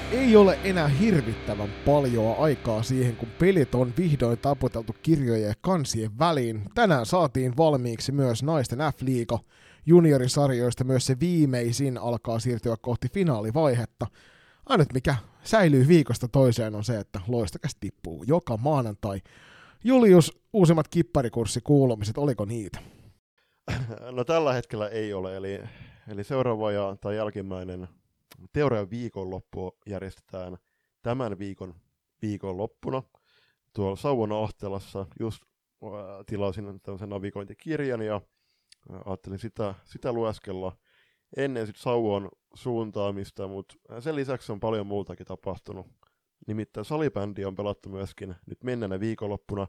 Ei ole enää hirvittävän paljon aikaa siihen, kun pelit on vihdoin taputeltu kirjojen ja kansien väliin. Tänään saatiin valmiiksi myös naisten F-liiga. Juniorisarjoista myös se viimeisin alkaa siirtyä kohti finaalivaihetta. Ainut mikä säilyy viikosta toiseen on se, että Loistokäs tippuu joka maanantai. Julius, uusimmat kipparikurssikuulumiset, oliko niitä? No tällä hetkellä ei ole, eli seuraava tai jälkimmäinen teorian viikonloppu järjestetään tämän viikonloppuna tuolla Sauvon Ahtelassa. Just tilasin tämmöisen navigointikirjan ja ajattelin sitä lueskella ennen sit Sauvon suuntaamista, mutta sen lisäksi on paljon muutakin tapahtunut. Nimittäin salibändi on pelattu myöskin nyt menneenä viikonloppuna.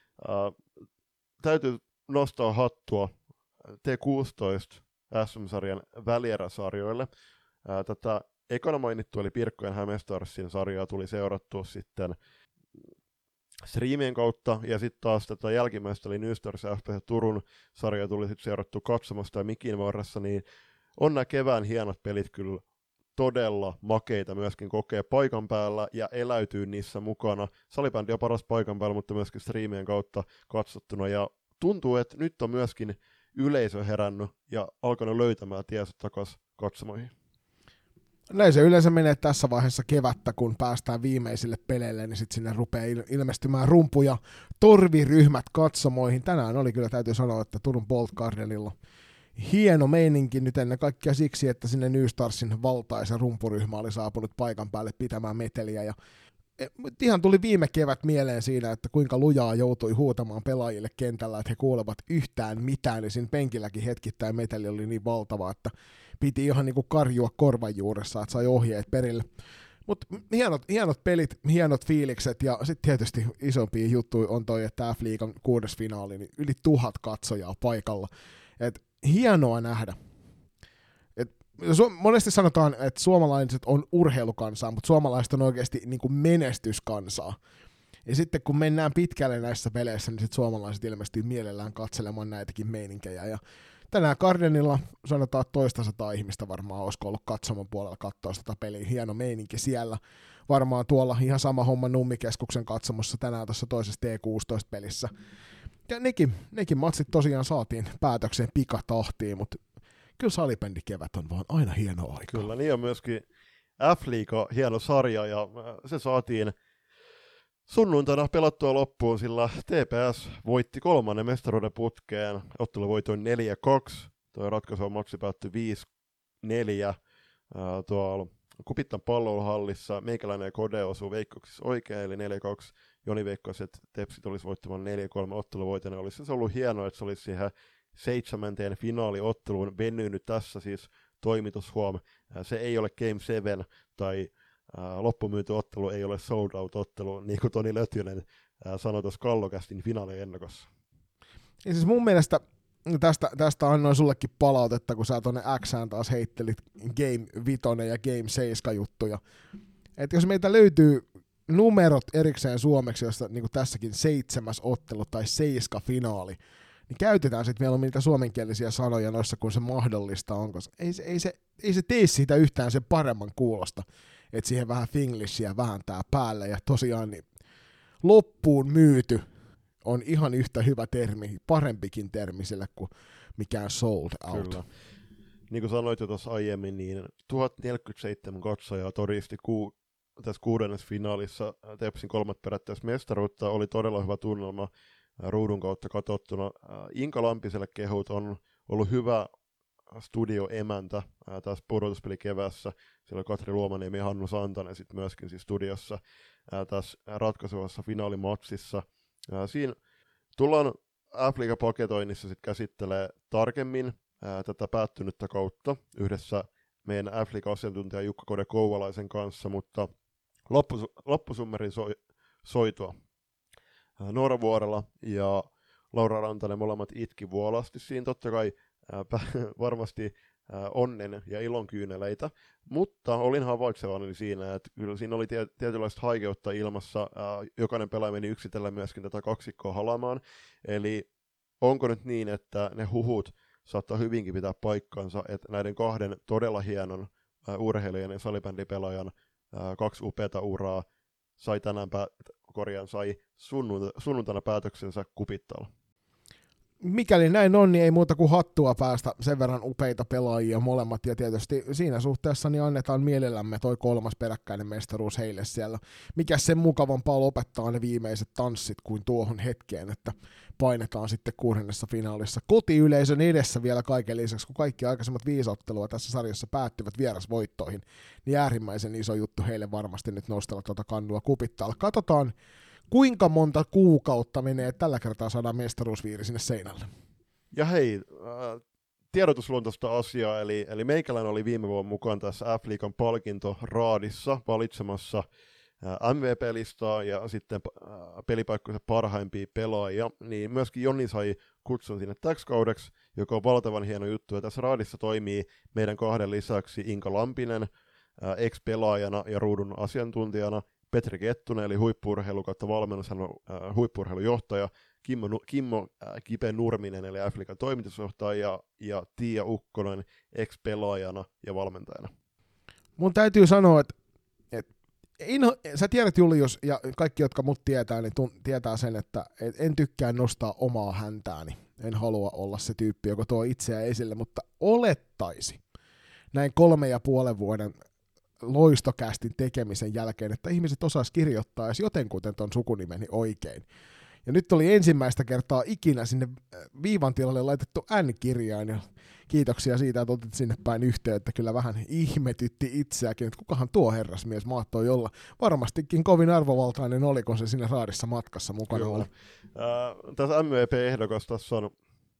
Täytyy nostaa hattua T16 SM-sarjan välieräsarjoille. Tätä ekana mainittu eli Pirkkojen Hämeenstarsin sarjaa tuli seurattua sitten streamien kautta, ja sitten taas tätä jälkimmäistä eli Nystars FPC Turun sarjaa tuli sitten seurattua katsomasta ja mikin varressa, niin on nämä kevään hienot pelit kyllä todella makeita myöskin kokea paikan päällä ja eläytyy niissä mukana. Salibändi on paras paikan päällä, mutta myöskin streamien kautta katsottuna, ja tuntuu, että nyt on myöskin yleisö herännyt ja alkanut löytämään tiensä takaisin katsomoihin. Näin se yleensä menee tässä vaiheessa kevättä, kun päästään viimeisille peleille, niin sitten sinne rupeaa ilmestymään rumpuja torviryhmät katsomoihin. Tänään oli kyllä, täytyy sanoa, että Turun Bolt Gardenilla hieno meininki nyt ennen kaikkea siksi, että sinne New Starsin valtaisa rumpuryhmä oli saapunut paikan päälle pitämään meteliä. Ja ihan tuli viime kevät mieleen siinä, että kuinka lujaa joutui huutamaan pelaajille kentällä, että he kuulevat yhtään mitään, niin siinä penkilläkin hetkittäin meteli oli niin valtava, että piti ihan niin kuin karjua korvan juuressa, että sai ohjeet perille. Mutta hienot pelit, hienot fiilikset, ja sitten tietysti isompia juttuja on toi, että F-liigan 6. finaali, niin yli 1000 katsojaa paikalla. Et hienoa nähdä. Monesti sanotaan, että suomalaiset on urheilukansaa, mutta suomalaiset on oikeasti niin kuin menestyskansaa. Ja sitten kun mennään pitkälle näissä peleissä, niin sitten suomalaiset ilmestyy mielellään katselemaan näitäkin meininkejä. Ja tänään Gardenilla sanotaan 200 ihmistä varmaan olisiko ollut katsomon puolella katsoa sitä peliä. Hieno meininki siellä. Varmaan tuolla ihan sama homma Nummikeskuksen katsomossa tänään tuossa toisessa T16-pelissä. Ja nekin matsit tosiaan saatiin päätökseen pikatahtiin, mutta kyllä salibändikevät on vaan aina hieno aika. Kyllä, niin on myöskin F-liiga hieno sarja, ja se saatiin sunnuntaina pelattua loppuun, sillä TPS voitti 3. mestaruuden putkeen, ottelu voitoin 4-2, tuo ratkaisuva matsi päättyi 5-4, tuolla Kupittan palloiluhallissa meikäläinen ja Kode osuu veikkoksissa oikein, eli 4-2, Joni veikkasi, että Tepsit olisi voittamaan 4-3 otteluvoitona, olisi se ollut hienoa, että se olisi siihen 7. finaaliotteluun venynyt tässä siis toimitushuom. Se ei ole Game 7 tai loppumyyntyottelu, ei ole sold out ottelu, niin kuin Toni Lötjönen sanoi tuossa Kallokästin finaaliennakossa. Ja siis mun mielestä tästä annoin sullekin palautetta, kun sä tuonne Xään taas heittelit Game 5 ja Game 7 juttuja. Että jos meiltä löytyy numerot erikseen suomeksi, josta niin kuin tässäkin 7. ottelu tai 7 finaali, niin käytetään sitten vielä niitä suomenkielisiä sanoja noissa, kun se mahdollista on, koska ei se tee siitä yhtään sen paremman kuulosta, että siihen vähän finglishia vääntää päälle, ja tosiaan niin loppuun myyty on ihan yhtä hyvä termi, parempikin termi sille kuin mikään sold out. Kyllä. Niin kuin sanoit jo tuossa aiemmin, niin 1047 katsojaa todisti tässä 6. finaalissa Tepsin 3. perättäismestaruutta, oli todella hyvä tunnelma ruudun kautta katsottuna. Inka Lampiselle kehut on ollut hyvä studioemäntä tässä pudotuspelikeväässä. Siellä on Katri Luomaniemi ja Hannu Santanen sitten myöskin siis studiossa tässä ratkaisuvassa finaalimatsissa. Siinä tullaan F-liiga-paketoinnissa sitten käsittelee tarkemmin tätä päättynyttä kautta yhdessä meidän F-liiga-asiantuntija Jukka Kode Kouvalaisen kanssa, mutta loppusummerin soitua. Noora Vuorela ja Laura Rantanen molemmat itki vuolasti. Siinä totta kai varmasti onnen ja ilon kyyneleitä, mutta olin havaitsevani siinä, että kyllä siinä oli tietynlaista haikeutta ilmassa. Jokainen pelaaja meni yksitellen myöskin tätä kaksikkoa halamaan. Eli onko nyt niin, että ne huhut saattaa hyvinkin pitää paikkansa, että näiden kahden todella hienon urheilijan ja salibändipelaajan 2 upeata uraa, sai sunnuntaina päätöksensä Kupittalla. Mikäli näin on, niin ei muuta kuin hattua päästä, sen verran upeita pelaajia molemmat, ja tietysti siinä suhteessa niin annetaan mielellämme toi 3. peräkkäinen mestaruus heille siellä. Mikä sen mukavampaa lopettaa ne viimeiset tanssit kuin tuohon hetkeen, että painetaan sitten 6. finaalissa kotiyleisön edessä vielä kaiken lisäksi, kun kaikki aikaisemmat 5 ottelua tässä sarjassa päättyvät vierasvoittoihin, niin äärimmäisen iso juttu heille varmasti nyt nostella tuota kannua Kupittalla. Katsotaan, kuinka monta kuukautta menee tällä kertaa saadaan mestaruusviiri sinne seinälle. Ja hei, tiedotusluontoista asiaa, eli meikäläinen oli viime vuonna mukaan tässä F-liigan palkintoraadissa valitsemassa MVP-listaa ja sitten pelipaikkojen parhaimpia pelaajia, niin myöskin Joni sai kutsun sinne täksi kaudeksi, joka on valtavan hieno juttu, ja tässä raadissa toimii meidän 2 lisäksi Inka Lampinen, ex-pelaajana ja ruudun asiantuntijana, Petri Kettunen, eli huippu-urheilu kautta valmennushan huippu-urheilujohtaja, Kimmo Kipe Nurminen, eli F-liigan toimitusjohtaja, ja Tiia Ukkonen, ex-pelaajana ja valmentajana. Mun täytyy sanoa, että sä tiedät, Julius, ja kaikki, jotka mut tietää, niin tietää sen, että en tykkää nostaa omaa häntääni. En halua olla se tyyppi, joka tuo itseään esille, mutta olettaisi näin 3,5 vuoden loistokästin tekemisen jälkeen, että ihmiset osais kirjoittaa edes jotenkuten ton sukunimeni oikein. Ja nyt oli ensimmäistä kertaa ikinä sinne viivan tilalle laitettu N-kirjain, ja kiitoksia siitä, että otit sinne päin yhteyttä. Kyllä vähän ihmetytti itseäkin, että kukahan tuo herrasmies maattoi olla. Varmastikin kovin arvovaltainen oli, kun se siinä raadissa matkassa mukana oli. Tässä MVP-ehdokas tässä on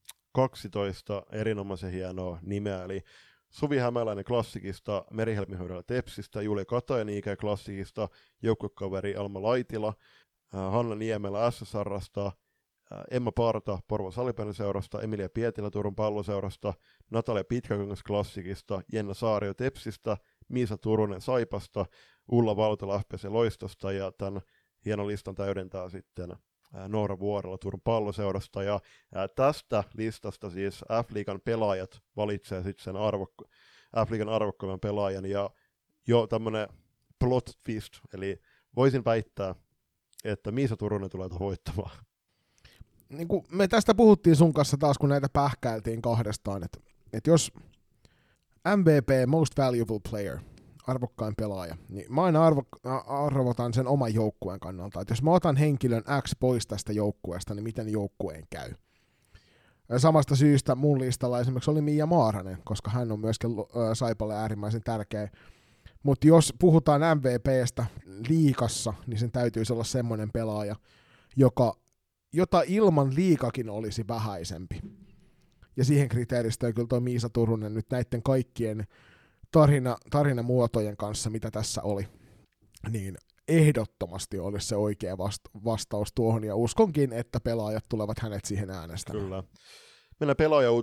12 erinomaisen hienoa nimeä, eli Suvi Hämäläinen Klassikista, Merihelmihoidolla Tepsistä, Julia Katainen IK Klassikista, joukkuekaveri Alma Laitila, Hanna Niemelä SSR:sta, Emma Parta Porvon Salibändyseurasta, Emilia Pietilä Turun Palloseurasta, Natalia Pitkäkangas Klassikista, Jenna Saario Tepsistä, Miisa Turunen Saipasta, Ulla Valtola FPC Loistosta, ja tämän hienon listan täydentää sitten Noora Vuorella Turun Palloseurasta, ja tästä listasta siis F-liigan pelaajat valitsee sitten sen F-liigan arvokkaimman pelaajan, ja jo tämmönen plot twist, eli voisin väittää, että Miisa Turunen tulee voittamaan. Niin kuin me tästä puhuttiin sun kanssa taas, kun näitä pähkäiltiin kahdestaan, että jos MVP, Most Valuable Player, arvokkain pelaaja, niin mä aina arvotan sen oman joukkueen kannalta, että jos mä otan henkilön X pois tästä joukkueesta, niin miten joukkueen käy. Samasta syystä mun listalla esimerkiksi oli Mia Maaranen, koska hän on myöskin Saipalle äärimmäisen tärkeä. Mutta jos puhutaan MVPstä liigassa, niin sen täytyisi olla semmoinen pelaaja, jota ilman liigakin olisi vähäisempi. Ja siihen kriteeristöön kyllä toi Miisa Turunen nyt näiden kaikkien tarinamuotojen kanssa, mitä tässä oli, niin ehdottomasti olisi se oikea vastaus tuohon, ja uskonkin, että pelaajat tulevat hänet siihen äänestämään. Kyllä. Mennään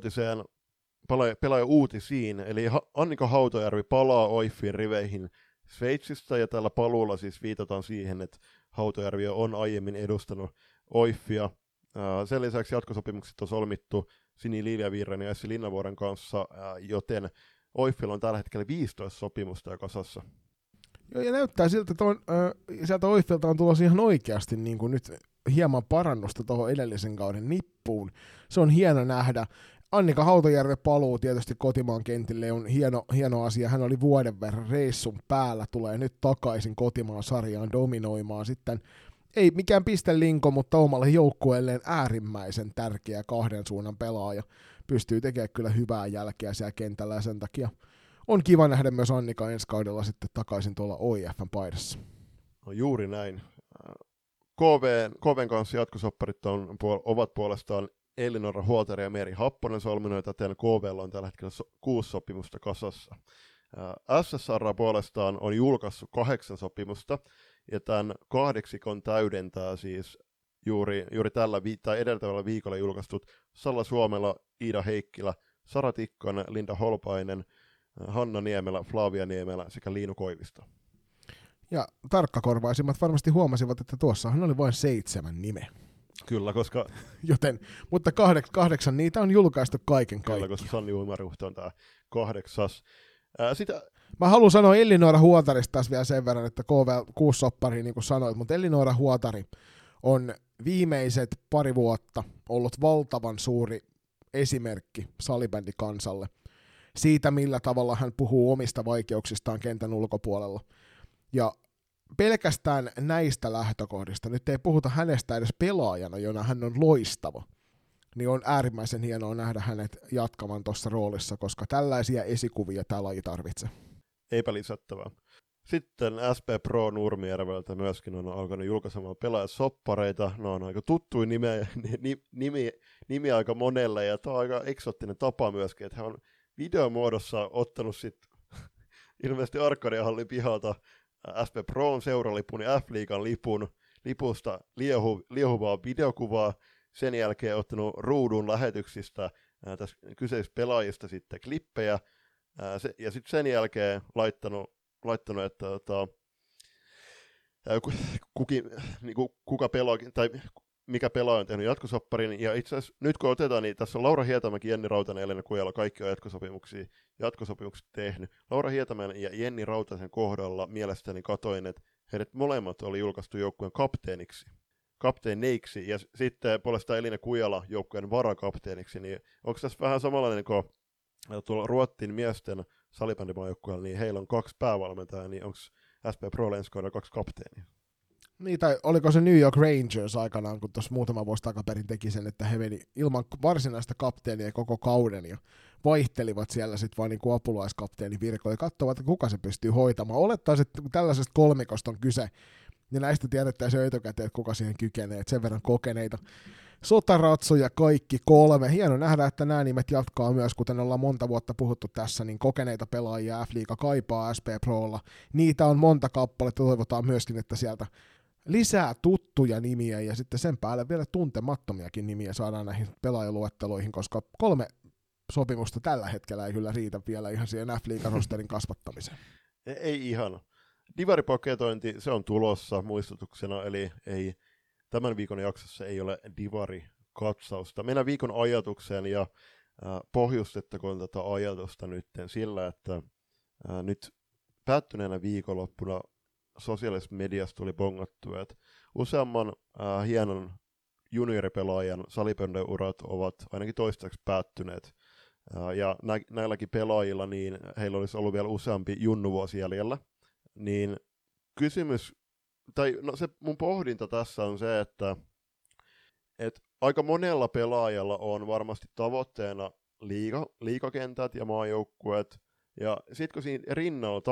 pelaaja-uutisiin, eli Annika Hautajärvi palaa OIFin riveihin Sveitsistä, ja tällä paluulla siis viitataan siihen, että Hautajärvi on aiemmin edustanut OIFia. Sen lisäksi jatkosopimukset on solmittu Sini Liljavirran ja Essi Linnavuoren kanssa, joten OIFilla on tällä hetkellä 15 sopimusta kasassa. Joo, ja näyttää siltä, että sieltä OIFilta on tulossa ihan oikeasti niin kuin nyt hieman parannusta tuohon edellisen kauden nippuun. Se on hieno nähdä. Annika Hautajärven paluu tietysti kotimaan kentille on hieno asia. Hän oli vuoden verran reissun päällä, tulee nyt takaisin kotimaan sarjaan dominoimaan sitten. Ei mikään pistelinko, mutta omalle joukkueelleen äärimmäisen tärkeä 2 suunnan pelaaja. Pystyy tekemään kyllä hyvää jälkeä siellä kentällä, ja sen takia on kiva nähdä myös Annika ensi kaudella sitten takaisin tuolla OIF:n paidassa. No juuri näin. KVn kanssa jatkosopparit ovat puolestaan Elinora Huoltari ja Meri Happonen solminut, joten KV:lla on tällä hetkellä 6 sopimusta kasassa. SSR puolestaan on julkaissut 8 sopimusta, ja tämän 8 täydentää siis juuri tai edeltävällä viikolla julkaistut Salla Suomela, Iida Heikkilä, Sara Tikkanen, Linda Holpainen, Hanna Niemelä, Flavia Niemelä sekä Liinu Koivisto. Ja tarkkakorvaisimmat varmasti huomasivat, että tuossahan oli vain 7 nimeä. Kyllä, koska mutta 8 niitä on julkaistu kaiken kaikkiaan. Kyllä, koska Sanni Uimaruhti on tämä 8. Mä haluan sanoa Ellinora Huotarista tässä vielä sen verran, että KV6-soppari, niin kuin sanoit, mutta Ellinora Huotari on viimeiset pari vuotta ollut valtavan suuri esimerkki salibändikansalle siitä, millä tavalla hän puhuu omista vaikeuksistaan kentän ulkopuolella. Ja pelkästään näistä lähtökohdista, nyt ei puhuta hänestä edes pelaajana, jona hän on loistava, niin on äärimmäisen hienoa nähdä hänet jatkavan tuossa roolissa, koska tällaisia esikuvia tämä laji tarvitsee. Eipä lisättävää. Sitten SP Pro Nurmijärveltä myöskin on alkanut julkaisemaan pelaajasoppareita. Ne on aika tuttuja nimiä aika monelle, ja tämä on aika eksoottinen tapa myöskin, että he on videomuodossa ottanut sitten ilmeisesti Arkadiahallin pihalta SP Proon seuralipun ja F-liigan lipusta liehuvaa videokuvaa, sen jälkeen ottanut ruudun lähetyksistä tässä kyseisistä pelaajista sitten klippejä, ja sitten sen jälkeen laittanut että kuka pelaa, tai mikä pelaaja on tehnyt jatkosopparin, ja itse asiassa nyt kun otetaan, niin tässä on Laura Hietamäki, Jenni Rautanen ja Elina Kujala, kaikki on jatkosopimukset tehnyt. Laura Hietamäen ja Jenni Rautasen kohdalla mielestäni katoin, että heidät molemmat oli julkaistu joukkueen kapteeneiksi, ja sitten puolestaan Elina Kujala joukkueen varakapteeniksi, niin onko tässä vähän samanlainen kuin tuolla Ruotsin miesten salibändimaajoukkueella, niin heillä on 2 päävalmentajaa, niin onko SP Pro ensi kaudella 2 kapteenia? Niin, tai oliko se New York Rangers aikanaan, kun tuossa muutama vuosi takaperin teki sen, että he meni ilman varsinaista kapteenia koko kauden ja vaihtelivat siellä sitten vain niin kuin apulaiskapteenin virkoja ja katsovat, että kuka se pystyy hoitamaan. Olettaisiin, että kun tällaisesta kolmikosta on kyse, niin näistä tiedettäisiin jo etukäteen, että kuka siihen kykenee, että sen verran kokeneita sotaratsuja kaikki 3. Hieno nähdä, että nämä nimet jatkaa myös, kuten ollaan monta vuotta puhuttu tässä, niin kokeneita pelaajia F-liiga kaipaa SP Prolla. Niitä on monta kappaletta, toivotaan myöskin, että sieltä lisää tuttuja nimiä ja sitten sen päälle vielä tuntemattomiakin nimiä saadaan näihin pelaajaluetteloihin, koska 3 sopimusta tällä hetkellä ei kyllä riitä vielä ihan siihen F-liigan rosterin kasvattamiseen. Ei ihan. Divari-paketointi, se on tulossa muistutuksena, eli ei, tämän viikon jaksossa ei ole Divari-katsausta. Mennään viikon ajatukseen ja pohjustettakoon tätä ajatusta nyt sillä, että nyt päättyneenä viikonloppuna sosiaalisessa mediassa tuli bongattua, että useamman hienon junioripelaajan salibändiurat ovat ainakin toistaiseksi päättyneet. Ja näilläkin pelaajilla niin heillä olisi ollut vielä useampi junnuvuosi jäljellä. Niin kysymys, tai no se mun pohdinta tässä on se, että aika monella pelaajalla on varmasti tavoitteena liigakentät ja maajoukkueet, ja sitten kun siinä rinnalta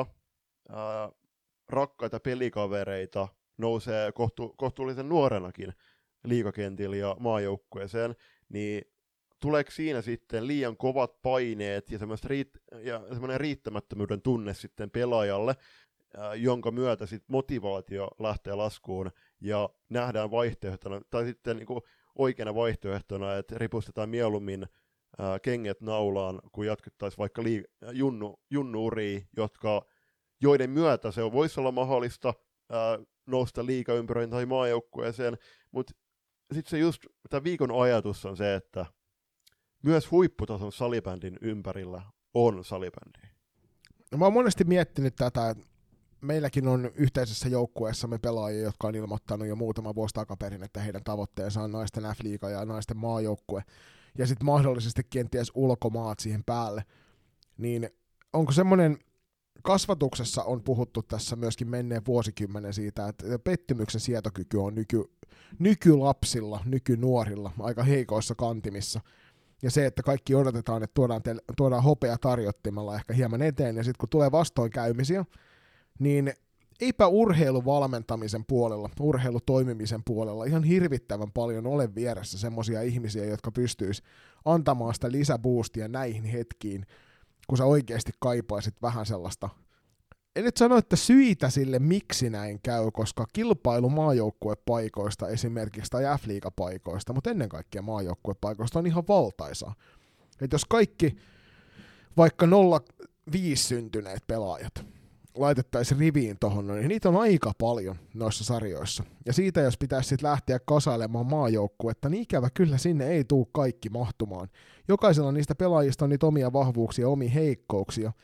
rakkaita pelikavereita nousee kohtuullisen nuorenakin liigakentillä ja maajoukkueeseen, niin tuleeko siinä sitten liian kovat paineet ja semmoinen riittämättömyyden tunne sitten pelaajalle, jonka myötä sitten motivaatio lähtee laskuun ja nähdään vaihtoehtona, tai sitten niin kuin oikeana vaihtoehtona, että ripustetaan mieluummin kengät naulaan, kun jatkettaisiin vaikka junnu-uria, joiden myötä se voisi olla mahdollista nousta liigaympyröin tai maajoukkueeseen, mutta sitten se just, tämä viikon ajatus on se, että myös huipputason salibändin ympärillä on salibändiä. No, mä oon monesti miettinyt tätä, että meilläkin on yhteisessä joukkueessamme pelaajia, jotka on ilmoittanut jo muutama vuosi takaperin, että heidän tavoitteensa on naisten F-liiga ja naisten maajoukkue, ja sitten mahdollisesti kenties ulkomaat siihen päälle. Niin onko semmoinen, kasvatuksessa on puhuttu tässä myöskin menneen vuosikymmenen siitä, että pettymyksen sietokyky on nykylapsilla, nykynuorilla aika heikoissa kantimissa. Ja se, että kaikki odotetaan, että tuodaan hopea tarjottimella ehkä hieman eteen, ja sitten kun tulee vastoinkäymisiä, niin eipä urheiluvalmentamisen puolella, urheilutoimimisen puolella ihan hirvittävän paljon ole vieressä semmoisia ihmisiä, jotka pystyis antamaan sitä lisäboostia näihin hetkiin, kun sä oikeasti kaipaisit vähän sellaista, en nyt sano, että syitä sille, miksi näin käy, koska kilpailu maajoukkuepaikoista esimerkiksi tai F-liigapaikoista, mutta ennen kaikkea maajoukkuepaikoista on ihan valtaisaa. Että jos kaikki vaikka 05 syntyneet pelaajat laitettaisiin riviin tohon, niin niitä on aika paljon noissa sarjoissa. Ja siitä, jos pitäisi sitten lähteä kasailemaan maajoukkuetta, niin ikävä kyllä sinne ei tule kaikki mahtumaan. Jokaisella niistä pelaajista on niitä omia vahvuuksia, omia heikkouksia.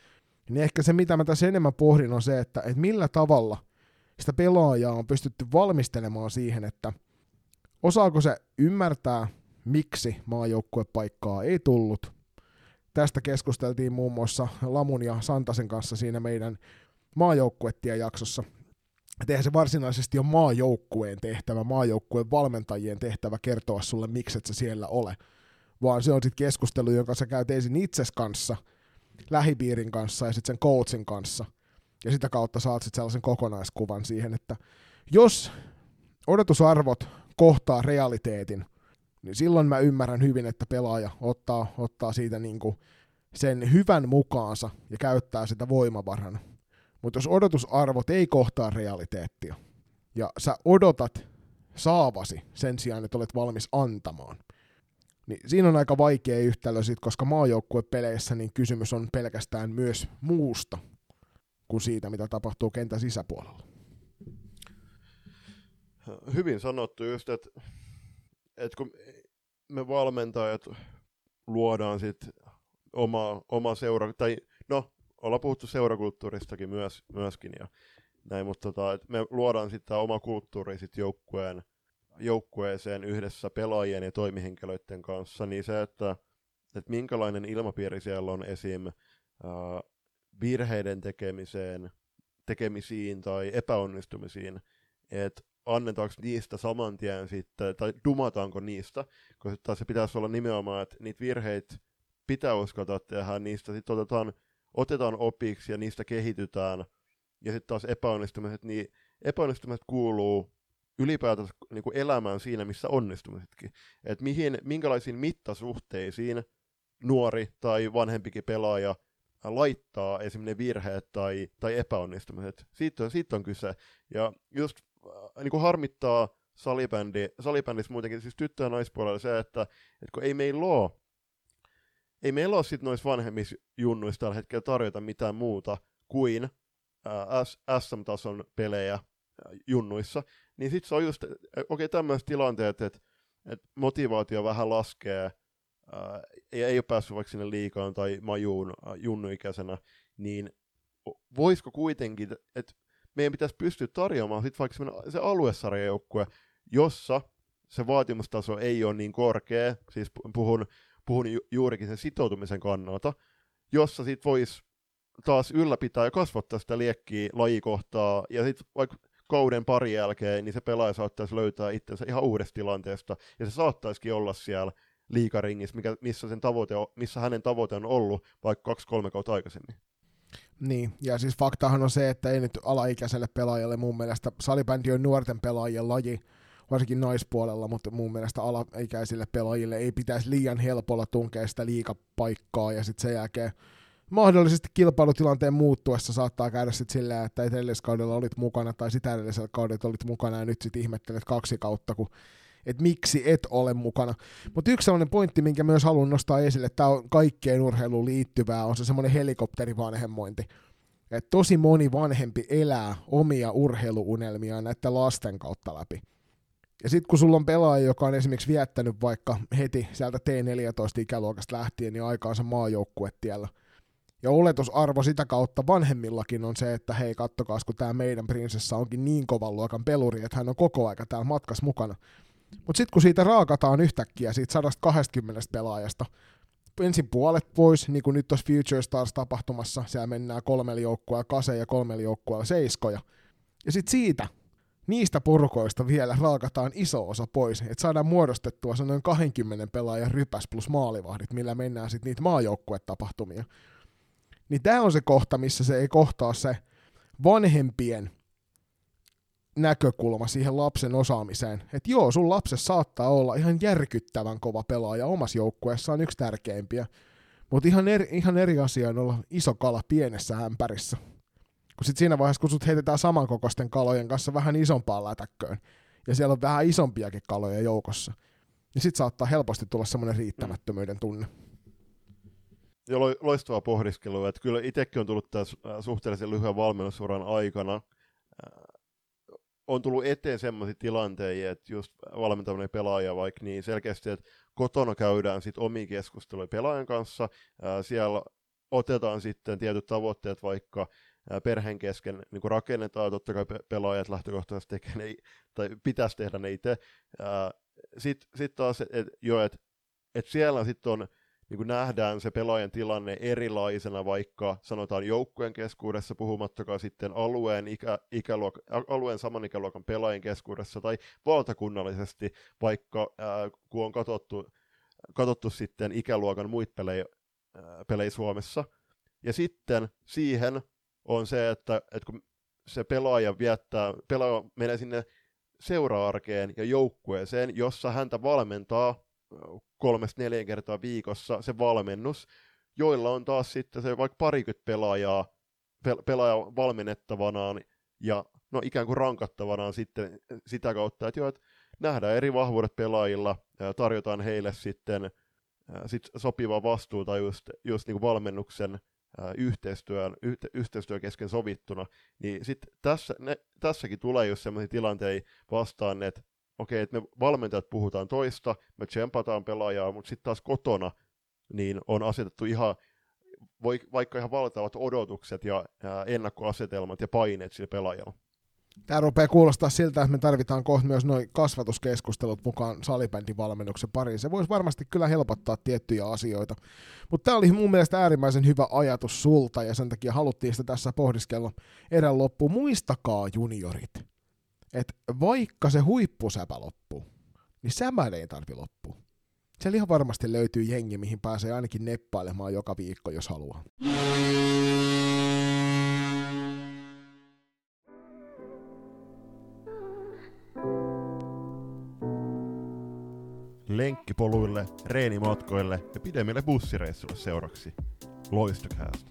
Niin ehkä se, mitä mä tässä enemmän pohdin, on se, että millä tavalla sitä pelaajaa on pystytty valmistelemaan siihen, että osaako se ymmärtää, miksi maajoukkuepaikkaa ei tullut. Tästä keskusteltiin muun muassa Lamun ja Santasen kanssa siinä meidän maajoukkuetiejaksossa. Että eihän se varsinaisesti ole maajoukkueen tehtävä, maajoukkueen valmentajien tehtävä kertoa sulle, miksi et sä siellä ole, vaan se on sitten keskustelu, jonka sä käyt ensin itses kanssa, lähipiirin kanssa ja sitten sen coachin kanssa. Ja sitä kautta saat sitten sellaisen kokonaiskuvan siihen, että jos odotusarvot kohtaa realiteetin, niin silloin mä ymmärrän hyvin, että pelaaja ottaa siitä niinku sen hyvän mukaansa ja käyttää sitä voimavarana. Mutta jos odotusarvot ei kohtaa realiteettia, ja sä odotat saavasi sen sijaan, että olet valmis antamaan, niin siinä on aika vaikea yhtälö sit, koska maajoukkuepeleissä niin kysymys on pelkästään myös muusta kuin siitä, mitä tapahtuu kentän sisäpuolella. Hyvin sanottu just, että kun me valmentajat luodaan sitten oma seura, tai no, ollaan puhuttu seurakulttuuristakin myöskin ja näin, mutta että me luodaan sitten oma kulttuuri sitten joukkueeseen yhdessä pelaajien ja toimihenkilöiden kanssa, niin se, että minkälainen ilmapiiri siellä on esim. Virheiden tekemisiin tai epäonnistumisiin, että annetaanko niistä saman tien sitten, tai dumataanko niistä, koska se pitäisi olla nimenomaan, että niitä virheitä pitää uskata tehdä, niistä sitten otetaan opiksi ja niistä kehitytään, ja sitten taas epäonnistumiset kuuluu ylipäätään niin kuin elämään siinä, missä onnistumisetkin. Että minkälaisiin mittasuhteisiin nuori tai vanhempikin pelaaja laittaa esimerkiksi ne virheet tai epäonnistumiset. Siitä on kyse. Ja just niin kuin harmittaa salibändissä muutenkin, siis tyttö- ja naispuolella se, että kun ei meillä ole sitten noissa vanhemmissa junnuissa tällä hetkellä tarjota mitään muuta kuin SM-tason pelejä junnuissa, niin sitten se on just, tämmöiset tilanteet, että motivaatio vähän laskee, ja ei ole päässyt vaikka sinne liigaan tai majuun junnuikäisenä, niin voisiko kuitenkin, että meidän pitäisi pystyä tarjoamaan sitten vaikka se aluesarjajoukkue, jossa se vaatimustaso ei ole niin korkea, siis puhun juurikin sen sitoutumisen kannalta, jossa sitten voisi taas ylläpitää ja kasvattaa sitä liekkiä lajikohtaa, ja sitten vaikka kauden pari jälkeen, niin se pelaaja saattaisi löytää itsensä ihan uudesta tilanteesta, ja se saattaisikin olla siellä liigaringissä, missä hänen tavoite on ollut vaikka 2-3 kautta aikaisemmin. Niin, ja siis faktahan on se, että ei nyt alaikäiselle pelaajalle mun mielestä, salibändi on nuorten pelaajien laji, varsinkin naispuolella, mutta mun mielestä alaikäisille pelaajille ei pitäisi liian helpolla tunkea sitä liigapaikkaa, ja sitten sen jälkeen mahdollisesti kilpailutilanteen muuttuessa saattaa käydä sitten silleen, että edelliskaudella olit mukana, tai sitä edellisellä kaudella olit mukana, ja nyt sitten ihmettelet 2 kautta, että miksi et ole mukana. Mutta yksi sellainen pointti, minkä myös haluan nostaa esille, että tämä on kaikkeen urheiluun liittyvää, on se semmoinen helikopterivanhemmointi. Että tosi moni vanhempi elää omia urheiluunelmiaan näiden lasten kautta läpi. Ja sitten kun sulla on pelaaja, joka on esimerkiksi viettänyt vaikka heti sieltä T14-ikäluokasta lähtien niin aikaansa maajoukkuetiellä, ja oletusarvo sitä kautta vanhemmillakin on se, että hei, kattokaas, kun tämä meidän prinsessa onkin niin kovan luokan peluri, että hän on koko aika täällä matkassa mukana. Mutta sitten kun siitä raakataan yhtäkkiä siitä 120 pelaajasta, ensin puolet pois, niin kuin nyt tuossa Future Stars-tapahtumassa, siellä mennään 3 joukkueella kase ja 3 joukkueella seiskoja. Ja sitten siitä, niistä porukoista vielä raakataan iso osa pois, että saadaan muodostettua se noin 20 pelaajan rypäs plus maalivahdit, millä mennään sitten niitä maajoukkuetapahtumia. Niin tämä on se kohta, missä se ei kohtaa se vanhempien näkökulma siihen lapsen osaamiseen. Että joo, sun lapsessa saattaa olla ihan järkyttävän kova pelaaja omassa joukkueessaan yksi tärkeimpiä, mutta ihan eri asia on olla iso kala pienessä ämpärissä. Kun sit siinä vaiheessa, kun sut heitetään samankokoisten kalojen kanssa vähän isompaan lätäkköön, ja siellä on vähän isompiakin kaloja joukossa, niin sit saattaa helposti tulla semmoinen riittämättömyyden tunne. Ja loistavaa pohdiskelua, että kyllä itsekin on tullut tässä suhteellisen lyhyen valmennusuran aikana, on tullut eteen sellaisia tilanteita, että just valmentaminen pelaaja vaikka niin selkeästi, että kotona käydään sitten omia keskusteluja pelaajan kanssa, siellä otetaan sitten tietyt tavoitteet vaikka perheen kesken niin kuin rakennetaan, totta kai pelaajat lähtökohtaisesti tekee ne, tai pitäisi tehdä ne itse. Sitten taas, että siellä sitten on, niin kuin nähdään se pelaajan tilanne erilaisena vaikka sanotaan joukkueen keskuudessa, puhumattakaan sitten alueen saman ikäluokan pelaajien keskuudessa tai valtakunnallisesti, vaikka kun on katsottu sitten ikäluokan muita pelejä Suomessa. Ja sitten siihen on se, että kun se pelaaja menee sinne seura-arkeen ja joukkueeseen, jossa häntä valmentaa 3-4 kertaa viikossa se valmennus, joilla on taas sitten se vaikka parikymmentä pelaaja valmennettavanaan ja no ikään kuin rankattavanaan sitten sitä kautta, että nähdään eri vahvuudet pelaajilla, tarjotaan heille sitten sopivaa vastuuta just niin kuin valmennuksen yhteistyö kesken sovittuna, niin sitten tässäkin tulee just sellaisia tilanteita vastaan, että okei, että me valmentajat puhutaan toista, me tsempataan pelaajaa, mutta sitten taas kotona niin on asetettu vaikka ihan valtavat odotukset ja ennakkoasetelmat ja paineet sillä pelaajalla. Tämä rupeaa kuulostaa siltä, että me tarvitaan kohta myös noin kasvatuskeskustelut mukaan salibändivalmennuksen pariin. Se voisi varmasti kyllä helpottaa tiettyjä asioita. Mutta tämä oli mun mielestä äärimmäisen hyvä ajatus sulta, ja sen takia haluttiin sitä tässä pohdiskella erän loppuun. Muistakaa juniorit, että vaikka se huippusäpä loppuu, niin sämän ei tarvi loppua. Siellä ihan varmasti löytyy jengi, mihin pääsee ainakin neppailemaan joka viikko, jos haluaa. Lenkkipoluille, reenimatkoille ja pidemmille bussireissuille seuraksi Loistokäästä.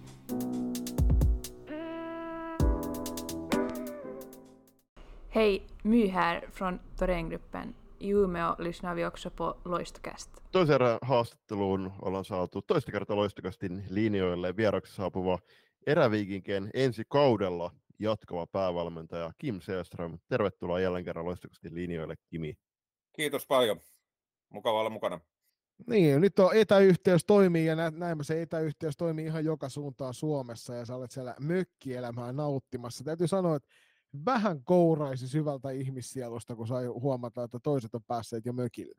Hej, My här från Thorengruppen. I Umeå lyssnar vi också på Loistokast. Toisen erän haastatteluun ollaan saatu toista kertaa Loistokastin linjoille vieraksi saapuva eräviikinkien ensi kaudella jatkava päävalmentaja Kim Sällström. Tervetuloa jälleen kerran Loistokastin linjoille, Kimi. Kiitos paljon. Mukava olla mukana. Niin, nyt on etäyhteys toimii ja näin se etäyhteys toimii ihan joka suuntaan Suomessa ja sä olet siellä mökkielämää nauttimassa. Täytyy sanoa, että vähän kouraisi syvältä ihmissielusta, kun sai huomata, että toiset on päässeet jo mökille.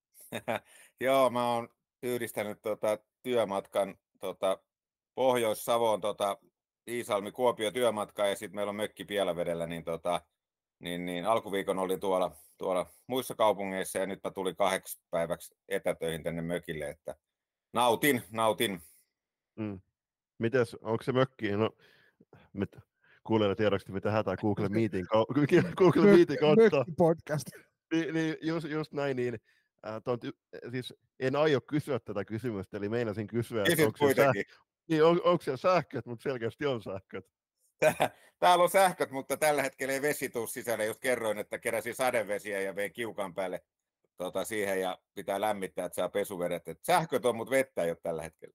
Joo, mä oon yhdistänyt työmatkan Pohjois-Savoon Iisalmi-Kuopio työmatkaa ja sitten meillä on mökki Pielavedellä, niin alkuviikon olin tuolla muissa kaupungeissa ja nyt mä tulin 8 päiväksi etätöihin tänne mökille, että nautin. Mites, onko se mökki? No, kuulijoille tiedoksi, mitä hätää Google Meeting ottaa. Podcast. Niin, just näin, niin siis en aio kysyä tätä kysymystä, eli meinasin kysyä, että onko siellä sähköt, mutta selkeästi on sähköt. Täällä on sähköt, mutta tällä hetkellä ei vesi tule sisälle. Just kerroin, että keräsin sadevesiä ja vein kiukan päälle siihen ja pitää lämmittää, että saa pesuvedet. Et sähköt on, mutta vettä ei ole tällä hetkellä.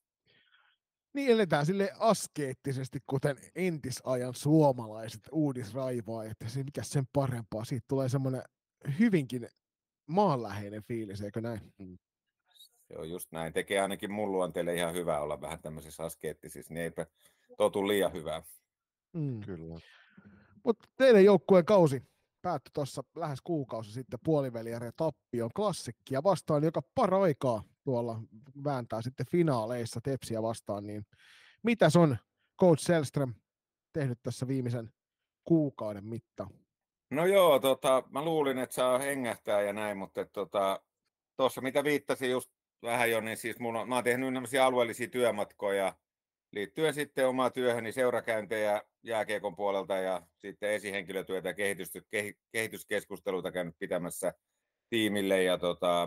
Niin eletään sille askeettisesti, kuten entisajan suomalaiset uudisraivaajat. Mikä sen parempaa? Siitä tulee semmoinen hyvinkin maanläheinen fiilis, eikö näin? Se on just näin. Tekee ainakin mun luonteelle ihan hyvä olla vähän tämmöisissä askeettisissa, niin eipä totu liian hyvää. Kyllä. Mutta teidän joukkueen kausi päättyi tuossa lähes kuukausi sitten puolivälierä tappioon klassikkia vastaan, joka paraikaa tuolla vääntää sitten finaaleissa Tepsiä vastaan. Niin mitäs on Coach Sällström tehnyt tässä viimeisen kuukauden mittaan? No joo, mä luulin, että saa hengähtää ja näin, mutta tuossa mitä viittasin just vähän jo, niin siis mä oon tehnyt tämmöisiä alueellisia työmatkoja liittyen sitten omaan työhöni, seurakäyntejä jääkiekon puolelta ja sitten esihenkilötyötä ja kehityskeskusteluita käynyt pitämässä tiimille ja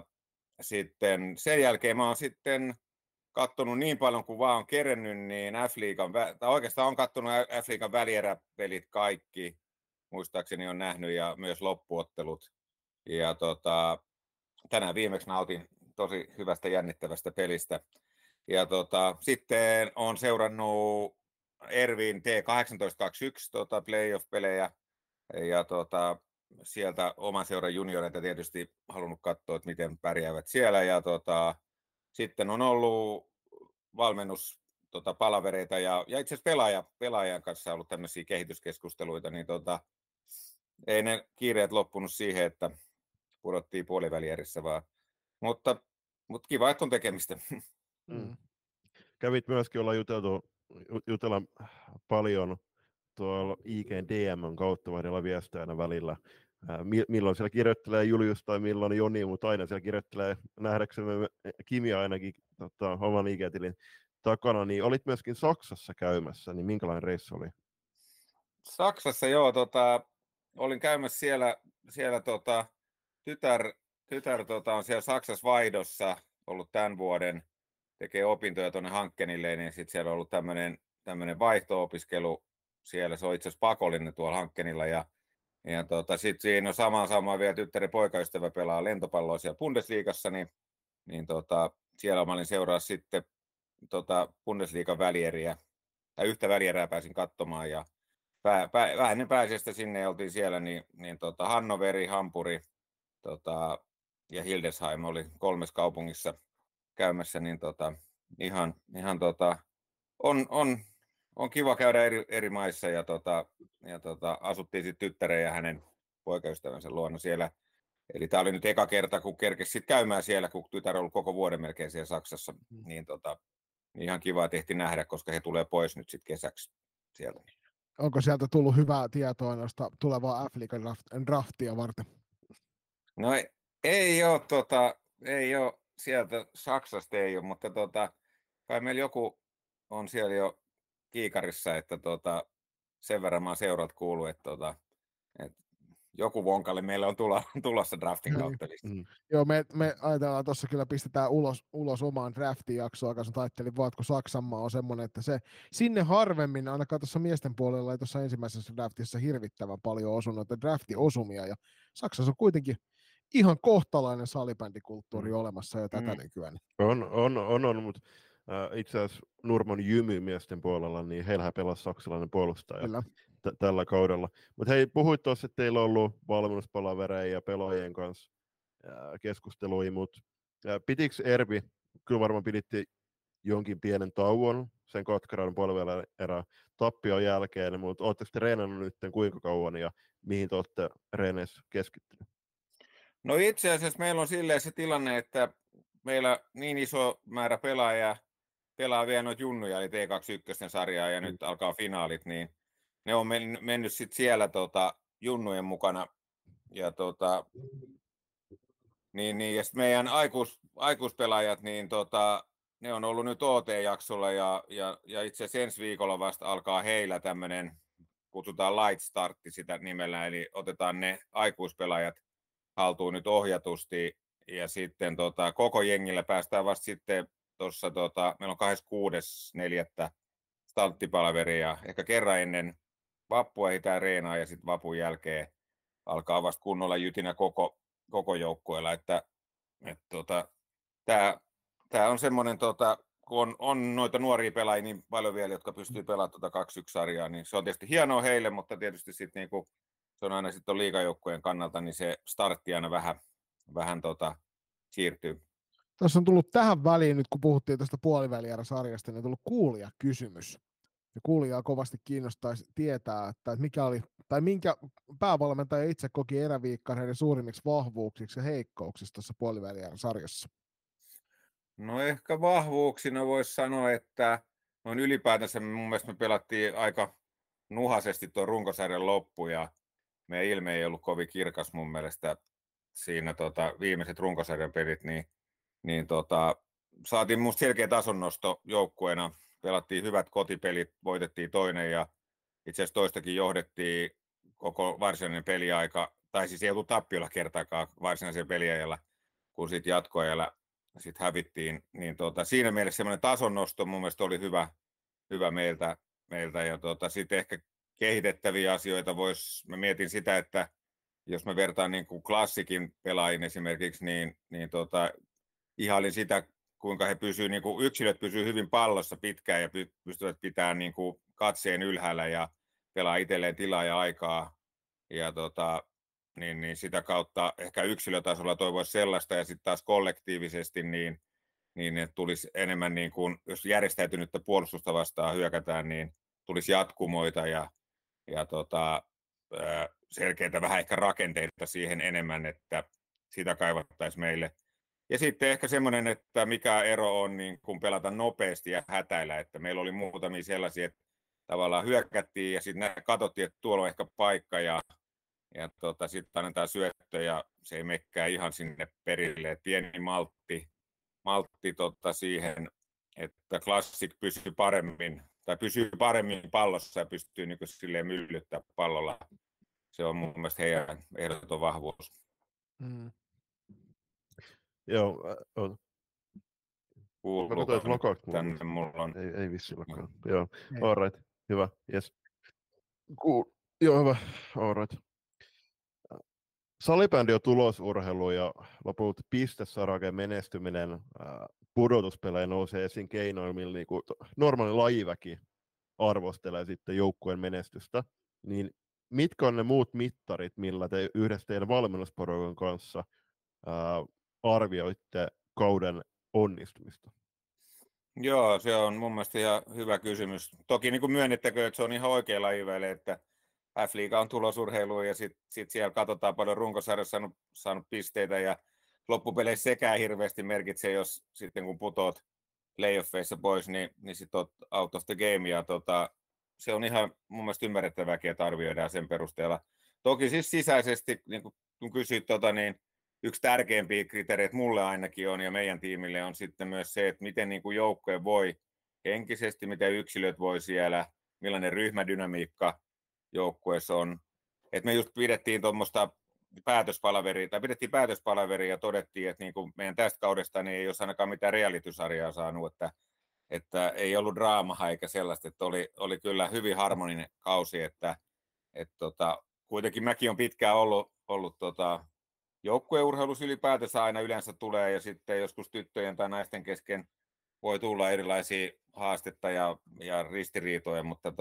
sitten sen jälkeen mä oon sitten katsonut niin paljon kuin vaan on kerennyt, niin oikeastaan on katsonut F-liigan välieräpelit kaikki, muistaakseni on nähnyt ja myös loppuottelut ja tänään viimeksi nautin tosi hyvästä jännittävästä pelistä. Ja sitten olen seurannut Ervin T1821 playoff-pelejä ja sieltä oman seuran junioreita tietysti halunnut katsoa, että miten pärjäävät siellä. Ja sitten on ollut valmennus palavereita ja itse asiassa pelaajan kanssa ollut tämmöisiä kehityskeskusteluita, niin ei ne kiireet loppunut siihen, että pudottiin puolivälierissä vaan. Mutta kiva, että on tekemistä. Kävit myöskin olla jutella paljon tuolla IGN DM:n kautta vaihdella viestejä välillä. Milloin siellä kirjoittelee Julius tai milloin Joni, mutta aina siellä kirjoittelee nähdäksemme Kimi ainakin oman IG-tilin takana, niin olit myöskin Saksassa käymässä, niin minkälainen reissu oli? Saksassa joo, olin käymässä siellä tytär on siellä Saksassa vaihdossa ollut tämän vuoden, tekee opintoja tuonne Hankkenille, niin sitten siellä on ollut tämmöinen vaihto-opiskelu siellä, se on itse asiassa pakollinen tuolla Hankkenilla, ja sitten siinä on samaan vielä tyttären poikaystävä pelaa lentopalloa siellä Bundesliigassa, niin siellä mä olin seuraa sitten Bundesliigan välieriä, tai yhtä välierää pääsin katsomaan, ja vähän ennen pääsiäistä sinne oltiin siellä, niin Hannoveri, Hampuri ja Hildesheim oli 3 kaupungissa käymässä, niin on kiva käydä eri maissa, ja asuttiin sitten tyttären ja hänen poikaystävänsä luona siellä. Eli tämä oli nyt eka kerta, kun kerkesi sitten käymään siellä, kun tytär on ollut koko vuoden melkein siellä Saksassa, niin ihan kiva tehtiin nähdä, koska he tulee pois nyt sitten kesäksi sieltä. Onko sieltä tullut hyvää tietoa noista tulevaa F-liigan draftia varten? No ei ole sieltä Saksasta ei ole, mutta kai meillä joku on siellä jo kiikarissa, että sen verran mä oon seurat kuullut, että joku vonkalle meillä on tulossa draftin kautta. Joo, me ajatellaan tuossa kyllä pistetään ulos omaan draftin jaksoon, joka sun taittelin vaan, kun Saksan maa on semmoinen, että se sinne harvemmin, ainakaan tuossa miesten puolella ei tuossa ensimmäisessä draftissa hirvittävän paljon osunut draftiosumia, ja Saksassa on kuitenkin ihan kohtalainen salibändikulttuuri olemassa jo tätä nykyään. On, mutta itse asiassa Nurmon Jymy miesten puolella, niin heillähän pelasi saksalainen puolustaja tällä kaudella. Mutta hei, puhuit tuossa, että teillä on ollut valmennuspalavereja ja pelaajien kanssa keskusteluja, mutta pitikö Ervi, kyllä varmaan piditti jonkin pienen tauon sen katkeran puolivälin erään tappion jälkeen, mutta oletteko te reenannut nyt kuinka kauan ja mihin te olette reeneissä keskittyneet? No itse asiassa meillä on silleen se tilanne, että meillä niin iso määrä pelaajia pelaa vielä noita junnuja, eli T21-sarjaa, ja nyt alkaa finaalit, niin ne on mennyt sitten siellä junnujen mukana. Ja, ja sitten meidän aikuispelaajat, niin ne on ollut nyt OT-jaksolla, ja itse asiassa ensi viikolla vasta alkaa heillä tämmöinen, kutsutaan light startti sitä nimellä, eli otetaan ne aikuispelaajat haltuun nyt ohjatusti, ja sitten koko jengillä päästään vasta sitten tuossa, meillä on 26.4. starttipalaveri, ja ehkä kerran ennen vappua ehditään reenaa, ja sitten vapun jälkeen alkaa vasta kunnolla jytinä koko joukkueella, että tämä on semmoinen, kun on noita nuoria pelaajia niin paljon vielä, jotka pystyy pelaamaan 2-1-sarjaa, niin se on tietysti hienoa heille, mutta tietysti sitten niinku, se on aina sitten liigajoukkueen kannalta, niin se startti aina vähän siirtyy. Tässä on tullut tähän väliin, nyt kun puhuttiin tästä puolivälierä-sarjasta, niin on tullut kuulijakysymys. Ja kuulijaa kovasti kiinnostaisi tietää, että minkä päävalmentaja itse koki eräviikkareiden suurimmiksi vahvuuksiksi ja heikkouksiksi tässä puolivälierä-sarjassa. No ehkä vahvuuksina voisi sanoa, että noin ylipäätänsä mun mielestä me pelattiin aika nuhaisesti tuon runkosarjan loppu, ja meidän ilme ei ollut kovin kirkas mun mielestä siinä viimeiset runkosarjan pelit, niin saatiin musta selkeä tasonnosto joukkueena, pelattiin hyvät kotipelit, voitettiin toinen, ja itse asiassa toistakin johdettiin koko varsinainen peliaika, tai siis ei ollut tappiolla kertaakaan varsinaisella peliajalla, kun sitten jatkoajalla sitten hävittiin, niin siinä mielessä semmoinen tasonnosto mun mielestä oli hyvä meiltä, ja sitten ehkä kehitettäviä asioita mä mietin sitä, että jos mä vertaan niin kuin klassikin pelaajiin esimerkiksi, niin ihailin sitä, kuinka he niin kuin yksilöt pysyvät hyvin pallossa pitkään ja pystyvät pitämään niin kuin katseen ylhäällä ja pelaa itselleen tilaa ja aikaa, ja niin sitä kautta ehkä yksilötasolla toivoisi sellaista, ja sitten taas kollektiivisesti, niin niin että tulisi enemmän, niin kuin, jos järjestäytynyttä puolustusta vastaan hyökätään, niin tulisi jatkumoita ja selkeitä vähän ehkä rakenteita siihen enemmän, että sitä kaivattaisiin meille. Ja sitten ehkä semmoinen, että mikä ero on niin kun pelata nopeasti ja hätäillä, että meillä oli muutamia sellaisia, että tavallaan hyökättiin ja sitten katsottiin, että tuolla on ehkä paikka ja sitten annetaan syöttö ja se ei mekkää ihan sinne perille, että pieni maltti siihen, että Classic pysyy paremmin pallossa ja pystyy niin silleen myllyttää pallolla. Se on mun mielestä heidän ehdoton vahvuus. Joo, on. Kuuluuko Lokaat tänne mulla on? Ei vissi lokaa. Joo, all right. Hyvä, yes. Joo, hyvä, all right. Salibändi on tulosurheilu ja lopulta pistesarake menestyminen pudotuspelejä nousee esiin keinoin, millä niin normaali lajiväki arvostelee sitten joukkueen menestystä. Niin mitkä on ne muut mittarit, millä te yhdessä teidän valmennusporukan kanssa arvioitte kauden onnistumista? Joo, se on mun mielestä ihan hyvä kysymys. Toki niin kuin myönnettäkö, että se on ihan oikea lajiväli, että F-liiga on tulosurheilua ja sit siellä katsotaan paljon runkosarjassa saanut pisteitä ja loppupeleissä sekään hirveästi merkitsee, jos sitten kun putoat playoffeissa pois, niin sitten olet out of the game ja se on ihan mun mielestä ymmärrettävääkin, että arvioidaan sen perusteella. Toki siis sisäisesti, niin kun kysyit, niin yksi tärkeimpiä kriteereitä mulle ainakin on ja meidän tiimille on sitten myös se, että miten niin kuin joukkue voi henkisesti, miten yksilöt voi siellä, millainen ryhmädynamiikka joukkueessa on. Et me just pidettiin päätöspalaveria ja todettiin, että niin kuin meidän tästä kaudesta niin ei ole ainakaan mitään reality-sarjaa saanut, että ei ollut draamaa eikä sellaista, että oli kyllä hyvin harmoninen kausi, että kuitenkin mäkin on pitkään ollut joukkueurheilussa ylipäätänsä aina yleensä tulee ja sitten joskus tyttöjen tai naisten kesken voi tulla erilaisia haastetta ja ristiriitoja, mutta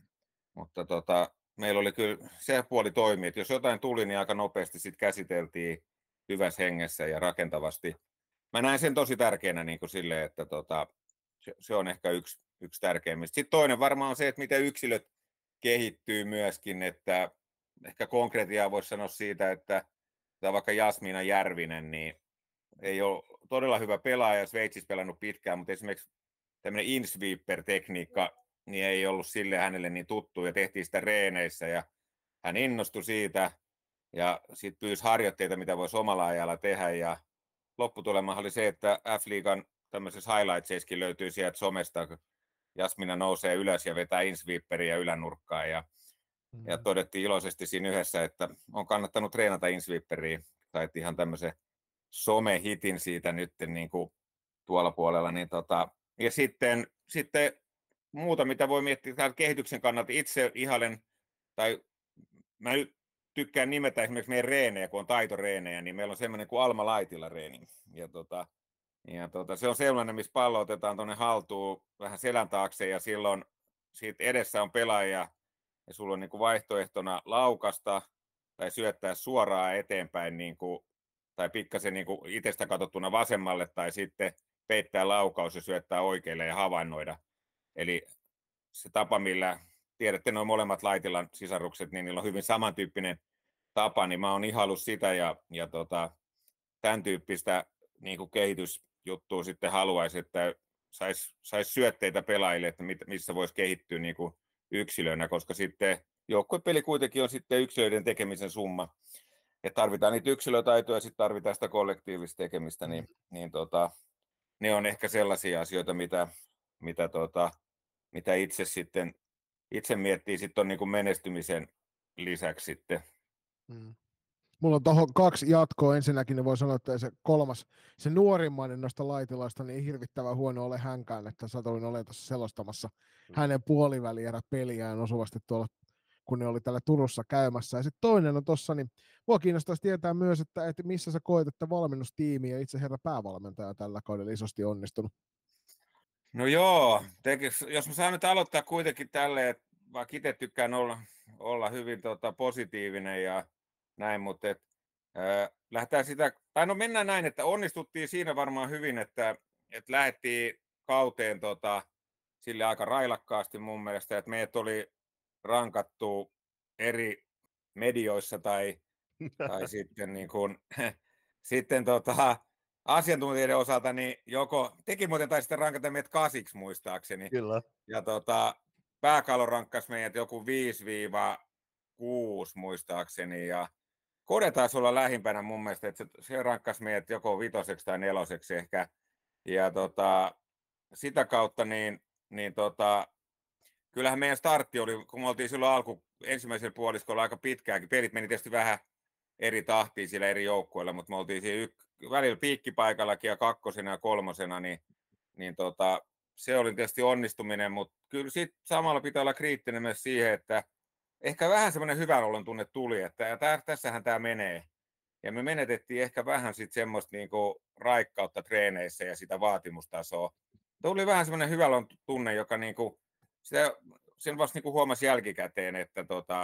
meillä oli kyllä se puoli toimi, että jos jotain tuli, niin aika nopeasti sitten käsiteltiin hyvässä hengessä ja rakentavasti. Mä näen sen tosi tärkeänä niin kuin silleen, että se on ehkä yksi tärkeimmistä. Sitten toinen varmaan on se, että miten yksilöt kehittyy myöskin, että ehkä konkretiaa voisi sanoa siitä, että vaikka Jasmina Järvinen, niin ei ole todella hyvä pelaaja, Sveitsissä pelannut pitkään, mutta esimerkiksi tämmöinen in-sweeper-tekniikka niin ei ollut sille hänelle niin tuttu ja tehtiin sitä reeneissä ja hän innostui siitä ja sitten pyysi harjoitteita, mitä voisi omalla ajalla tehdä ja lopputulema oli se, että F-liigan tämmöisessä highlightsissakin löytyy sieltä somesta, kun Jasmina nousee ylös ja vetää in-sweeperiä ylänurkkaan ja todettiin iloisesti siinä yhdessä, että on kannattanut treenata in-sweeperiä, sait ihan tämmöisen some-hitin siitä nyt niin kuin tuolla puolella, niin ja sitten muuta, mitä voi miettiä tämän kehityksen kannalta, itse ihailen, tai mä nyt tykkään nimetä esimerkiksi meidän reenejä, kun on taitoreenejä, niin meillä on semmoinen kuin Alma Laitila reeni, ja se on sellainen, missä pallo otetaan tuonne haltuun vähän selän taakse, ja silloin siitä edessä on pelaaja, ja sulla on niin kuin vaihtoehtona laukasta, tai syöttää suoraan eteenpäin, niin kuin, tai pikkasen niin kuin itsestä katsottuna vasemmalle, tai sitten peittää laukaus ja syöttää oikealle ja havainnoida. Eli se tapa, millä tiedätte nuo molemmat Laitilan sisarukset, niin niillä on hyvin samantyyppinen tapa, niin mä oon ihaillut sitä ja tämän tyyppistä niin kuin kehitysjuttua sitten haluaisi, että sais syötteitä pelaajille, että missä voisi kehittyä niin kuin yksilönä, koska sitten joukkuepeli kuitenkin on sitten yksilöiden tekemisen summa. Ja tarvitaan niitä yksilötaitoja ja sitten tarvitaan sitä kollektiivista tekemistä, niin ne on ehkä sellaisia asioita, mitä itse miettii sitten on niin kuin menestymisen lisäksi sitten. Mulla on tuohon 2 jatkoa. Ensinnäkin niin voi sanoa, että se nuorimmainen noista Laitilaista, niin ei hirvittävän huono ole hänkään, että satuin olemaan tuossa selostamassa hänen puolivälierä peliään osuvasti tuolla, kun ne oli täällä Turussa käymässä. Ja sitten toinen on tuossa, niin mua kiinnostaisi tietää myös, että missä sä koet, että valmennustiimi ja itse herra päävalmentaja tällä kaudella isosti onnistunut. No joo, jos mä saan nyt aloittaa kuitenkin tälleen, että vaikka itse tykkään olla hyvin positiivinen ja näin, mutta lähdetään sitä, tai no mennään näin, että onnistuttiin siinä varmaan hyvin, että että lähdettiin kauteen sille aika railakkaasti mun mielestä, että meidät oli rankattu eri medioissa tai sitten, niin kuin, sitten asiantuntijoiden osalta, niin joko teki muuten taisi sitten rankata meidät 8 muistaakseni. Kyllä. Ja Pääkallo rankkasi meidät joku 5-6 muistaakseni. Ja Kode taisi olla lähimpänä mun mielestä, että se rankkasi meidät joko 5 tai 4 ehkä. Ja sitä kautta kyllähän meidän startti oli, kun me oltiin silloin ensimmäisellä puoliskolla aika pitkääkin. Pelit meni tietysti vähän eri tahtiin sillä eri joukkueilla, mutta me oltiin siinä välillä piikkipaikallakin ja 2. ja 3, niin se oli tietysti onnistuminen, mutta kyllä sit samalla pitää olla kriittinen myös siihen, että ehkä vähän semmoinen hyvän olon tunne tuli, että tässähän tämä menee. Ja me menetettiin ehkä vähän sit semmoista niinku raikkautta treeneissä ja sitä vaatimustasoa. Tuli vähän semmoinen hyvän olon tunne, joka niinku, sen vasta niinku huomasi jälkikäteen, että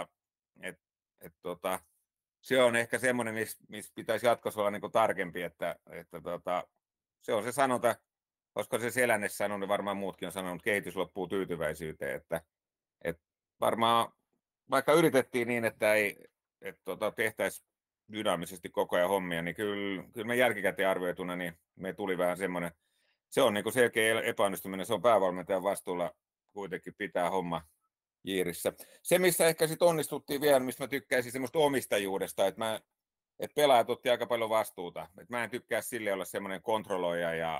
se on ehkä semmoinen, missä pitäisi jatkossa olla niinku tarkempi, että se on se sanonta, koska se Selänne sanoi, niin varmaan muutkin on sanonut, kehitys loppuu tyytyväisyyteen, että varmaan vaikka yritettiin niin, että tehtäisiin dynaamisesti koko ajan hommia, niin kyllä me jälkikäteen arvioituna, niin me tuli vähän semmoinen, se on niinku selkeä epäonnistuminen, se on päävalmentajan vastuulla kuitenkin pitää homma jiirissä. Se, missä ehkä sitten onnistuttiin vielä, mistä mä tykkäisin semmoista omistajuudesta, että pelaajat otti aika paljon vastuuta. Et mä en tykkää sille olla semmoinen kontrolloija ja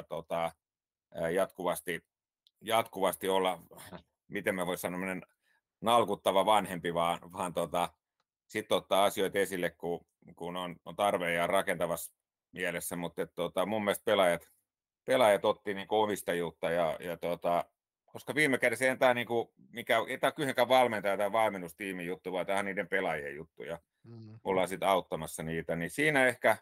jatkuvasti olla, miten mä voin sanoa, nalkuttava vanhempi, vaan sitten ottaa asioita esille, kun on tarve ja rakentavassa mielessä, mutta mun mielestä pelaajat otti niinku omistajuutta ja koska viime kädessä ei tämä yhdenkään valmentaja tai valmennustiimin juttu, vaan tämä on niiden pelaajien juttu ja ollaan sitten auttamassa niitä, niin siinä ehkä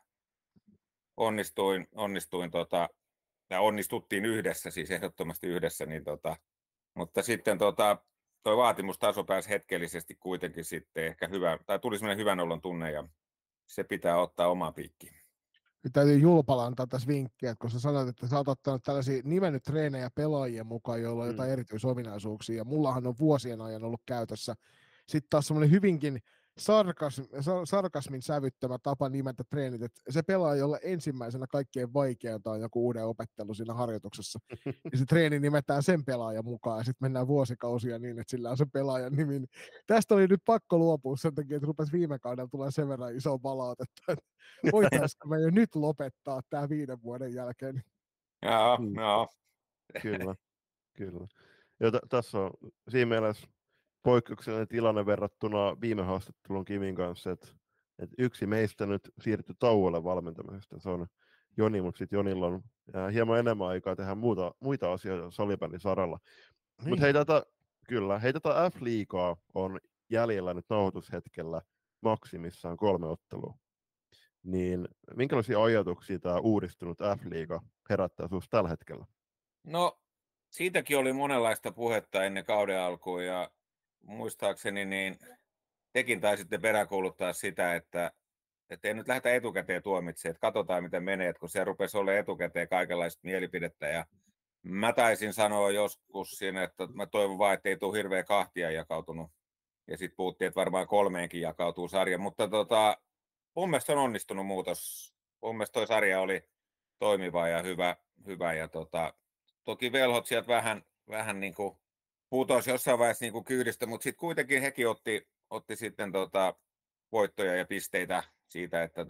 onnistuttiin yhdessä, siis ehdottomasti yhdessä, niin mutta sitten tuo vaatimustaso pääsi hetkellisesti kuitenkin sitten ehkä tuli semmoinen hyvän olon tunne ja se pitää ottaa omaan piikkiin. Nyt täytyy Julpala antaa tässä vinkkiä, että kun sä sanoit, että sä oot ottanut tällaisia nimennyt treenejä pelaajien mukaan, joilla on jotain erityisominaisuuksia, ja mullahan on vuosien ajan ollut käytössä sitten taas semmoinen hyvinkin sarkasmin sävyttämä tapa nimetä treenit, että se pelaaja, jolla ensimmäisenä kaikkein vaikeinta on joku uuden opettelu siinä harjoituksessa, ja se treeni nimetään sen pelaajan mukaan, ja sitten mennään vuosikausia niin, että sillä on se pelaajan nimi. Tästä oli nyt pakko luopua sen takia, että rupesi viime kaudella tulee sen verran iso palautetta, että voitaisiinko me jo nyt lopettaa tämä 5 vuoden jälkeen. Joo. Kyllä. Ja tässä on siinä mielessä poikkeuksellinen tilanne verrattuna viime haastattelun Kimin kanssa, että yksi meistä nyt siirtyi tauolle valmentamisesta. Se on Joni, mutta sitten Jonilla on hieman enemmän aikaa tehdä muita asioita salibändin saralla. Niin. Mutta hei tätä F-liigaa on jäljellä nyt nauhoitushetkellä maksimissaan 3 ottelua. Niin minkälaisia ajatuksia tämä uudistunut F-liiga herättää sinusta tällä hetkellä? No, siitäkin oli monenlaista puhetta ennen kauden alkuun ja muistaakseni niin tekin taisitte peräänkuuluttaa sitä, että ei nyt lähdetä etukäteen tuomitsemaan, että katsotaan miten menee, että kun se rupesi olemaan etukäteen kaikenlaista mielipidettä ja mä taisin sanoa joskus siinä, että mä toivon vaan, että ei tule hirveä kahtia jakautunut ja sitten puhuttiin, että varmaan 3:eenkin jakautuu sarja, mutta mun mielestä on onnistunut muutos. Mun mielestä toi sarja oli toimiva ja hyvä ja toki velhot sieltä vähän niin kuin putosi jossain vaiheessa niin kuin kyydistä, mutta sitten kuitenkin hekin otti sitten voittoja ja pisteitä siitä, että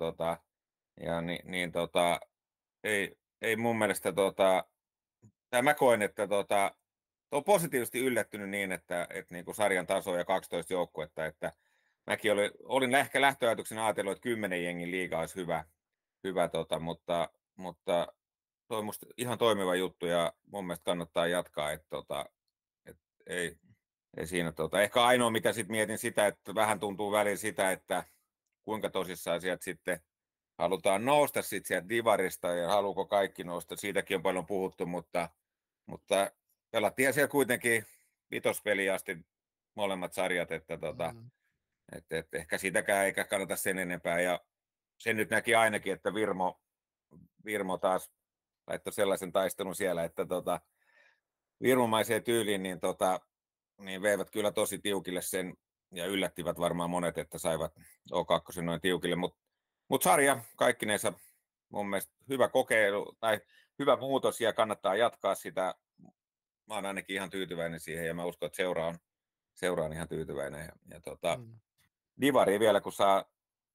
ei mun mielestä tai mä koen, että on positiivisesti yllättynyt niin, että niin kuin sarjan taso ja 12 joukkuetta, että mäkin olin ehkä lähtöajatuksena ajatellut, että 10 jengin liiga olisi hyvä mutta toi on musta ihan toimiva juttu ja mun mielestä kannattaa jatkaa, että ei siinä ehkä ainoa mitä sitten mietin sitä, että vähän tuntuu välillä sitä, että kuinka tosissaan sieltä sitten halutaan nousta sitten sieltä divarista ja haluuko kaikki nousta, siitäkin on paljon puhuttu, mutta pelattiin siellä kuitenkin 5. peliä asti molemmat sarjat, että ehkä sitäkään eikä kannata sen enempää ja sen nyt näki ainakin, että Virmo taas laittoi sellaisen taistelun siellä, että virmomaiseen tyyliin, niin veivät kyllä tosi tiukille sen, ja yllättivät varmaan monet, että saivat O2 noin tiukille, mutta sarja kaikkinensa mun mielestä hyvä kokeilu, tai hyvä muutos, ja kannattaa jatkaa sitä. Mä oon ainakin ihan tyytyväinen siihen, ja mä uskon, että seura on ihan tyytyväinen. Divari vielä, kun saa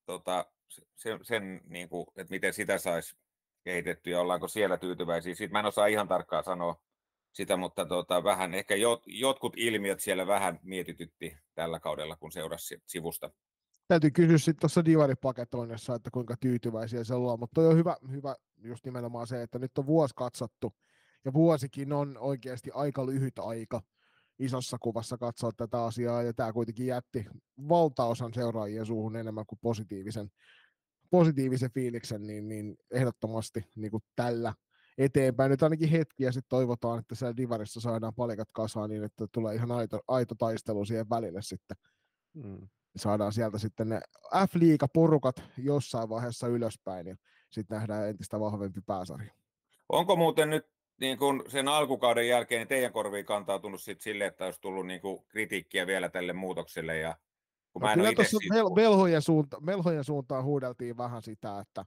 sen niin kuin, että miten sitä saisi kehitettyä, ja ollaanko siellä tyytyväisiä. Siitä mä en osaa ihan tarkkaan sanoa sitä, mutta vähän ehkä jotkut ilmiöt siellä vähän mietitytti tällä kaudella, kun seurasi sivusta. Täytyy kysyä sitten tuossa divaripaketoinnissa, että kuinka tyytyväisiä se ollaan, mutta toi on hyvä just nimenomaan se, että nyt on vuosi katsottu, ja vuosikin on oikeasti aika lyhyt aika isossa kuvassa katsoa tätä asiaa, ja tämä kuitenkin jätti valtaosan seuraajien suuhun enemmän kuin positiivisen fiiliksen, niin ehdottomasti niin kuin tällä eteenpäin. Nyt ainakin hetki, ja sitten toivotaan, että siellä divarissa saadaan palikat kasaan niin, että tulee ihan aito taistelu siihen välille sitten. Saadaan sieltä sitten ne F-liiga-porukat jossain vaiheessa ylöspäin, ja sitten nähdään entistä vahvempi pääsarja. Onko muuten nyt niin kun sen alkukauden jälkeen niin teidän korviin kantautunut sit sille, että olisi tullut niin kun kritiikkiä vielä tälle muutokselle? Ja kun no kyllä tuossa velhojen suuntaan huudeltiin vähän sitä, että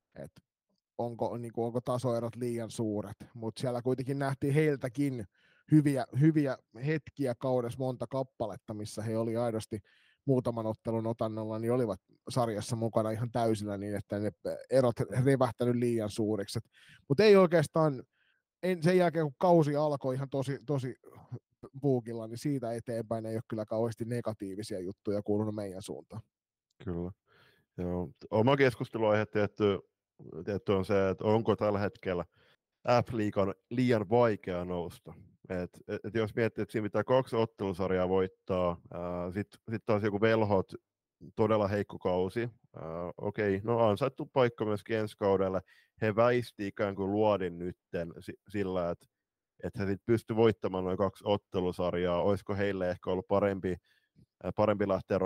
onko tasoerot liian suuret, mutta siellä kuitenkin nähtiin heiltäkin hyviä hetkiä kaudessa monta kappaletta, missä he oli aidosti muutaman ottelun otannolla, niin olivat sarjassa mukana ihan täysillä niin, että ne erot revähtänyt liian suuriksi. Mutta ei oikeastaan, sen jälkeen kun kausi alkoi ihan tosi puukilla, niin siitä eteenpäin ei ole kyllä kauheasti negatiivisia juttuja kuulunut meidän suuntaan. Kyllä. Joo. Oma keskusteluaihe tietty on se, että onko tällä hetkellä F-liigan liian vaikea nousta. Et jos miettii, että siinä pitää 2 ottelusarjaa voittaa, sitten taas joku velhot, todella heikko kausi. Okei, no ansaittu paikka myöskin ensi kaudelle. He väisti ikään kuin luodin nytten sillä, että he sitten pysty voittamaan noin 2 ottelusarjaa. Olisiko heille ehkä ollut parempi lähteä